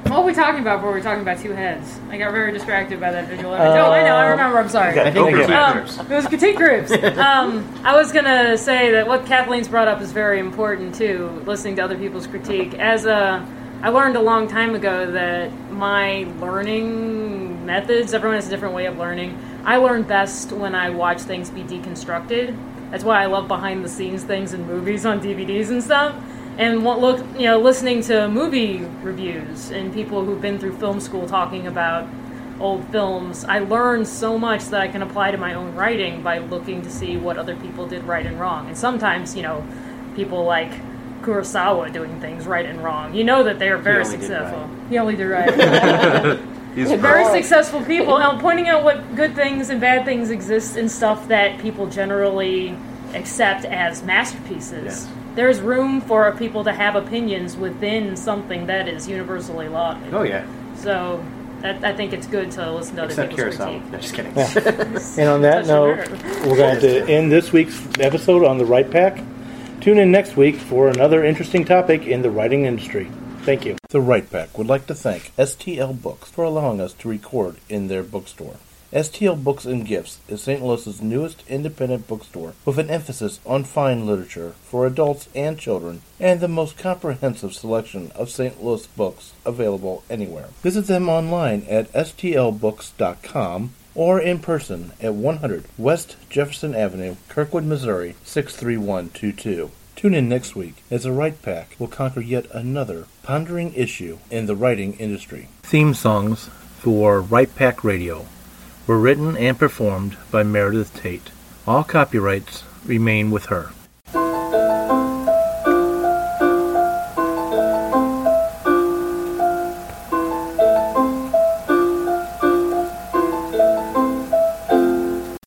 What were we talking about before we were talking about two heads? I got very distracted by that visual image. Uh, oh, I know, I remember, I'm sorry. I think critique Um, groups. it was critique groups. um, I was going to say that what Kathleen's brought up is very important, too, listening to other people's critique. As a, I learned a long time ago that my learning methods, everyone has a different way of learning. I learn best when I watch things be deconstructed. That's why I love behind-the-scenes things in movies on D V Ds and stuff. And what look, you know, listening to movie reviews and people who've been through film school talking about old films, I learn so much that I can apply to my own writing by looking to see what other people did right and wrong. And sometimes, you know, people like Kurosawa doing things right and wrong. You know that they are very only did successful. right. He only did right. He's Very perfect. successful people, and pointing out what good things and bad things exist in stuff that people generally accept as masterpieces. Yes. There's room for people to have opinions within something that is universally lauded. Oh yeah. So that, I think it's good to listen to other Except people's Kurosawa. critique. No, just kidding. And on that Such a note, nerd. we're going to end this week's episode on the Right Pack. Tune in next week for another interesting topic in the writing industry. Thank you. The Right Pack would like to thank S T L Books for allowing us to record in their bookstore. S T L Books and Gifts is Saint Louis's newest independent bookstore with an emphasis on fine literature for adults and children and the most comprehensive selection of Saint Louis books available anywhere. Visit them online at S T L books dot com or in person at one hundred West Jefferson Avenue, Kirkwood, Missouri six three one two two. Tune in next week as the Right Pack will conquer yet another pondering issue in the writing industry. Theme songs for Right Pack Radio were written and performed by Meredith Tate. All copyrights remain with her.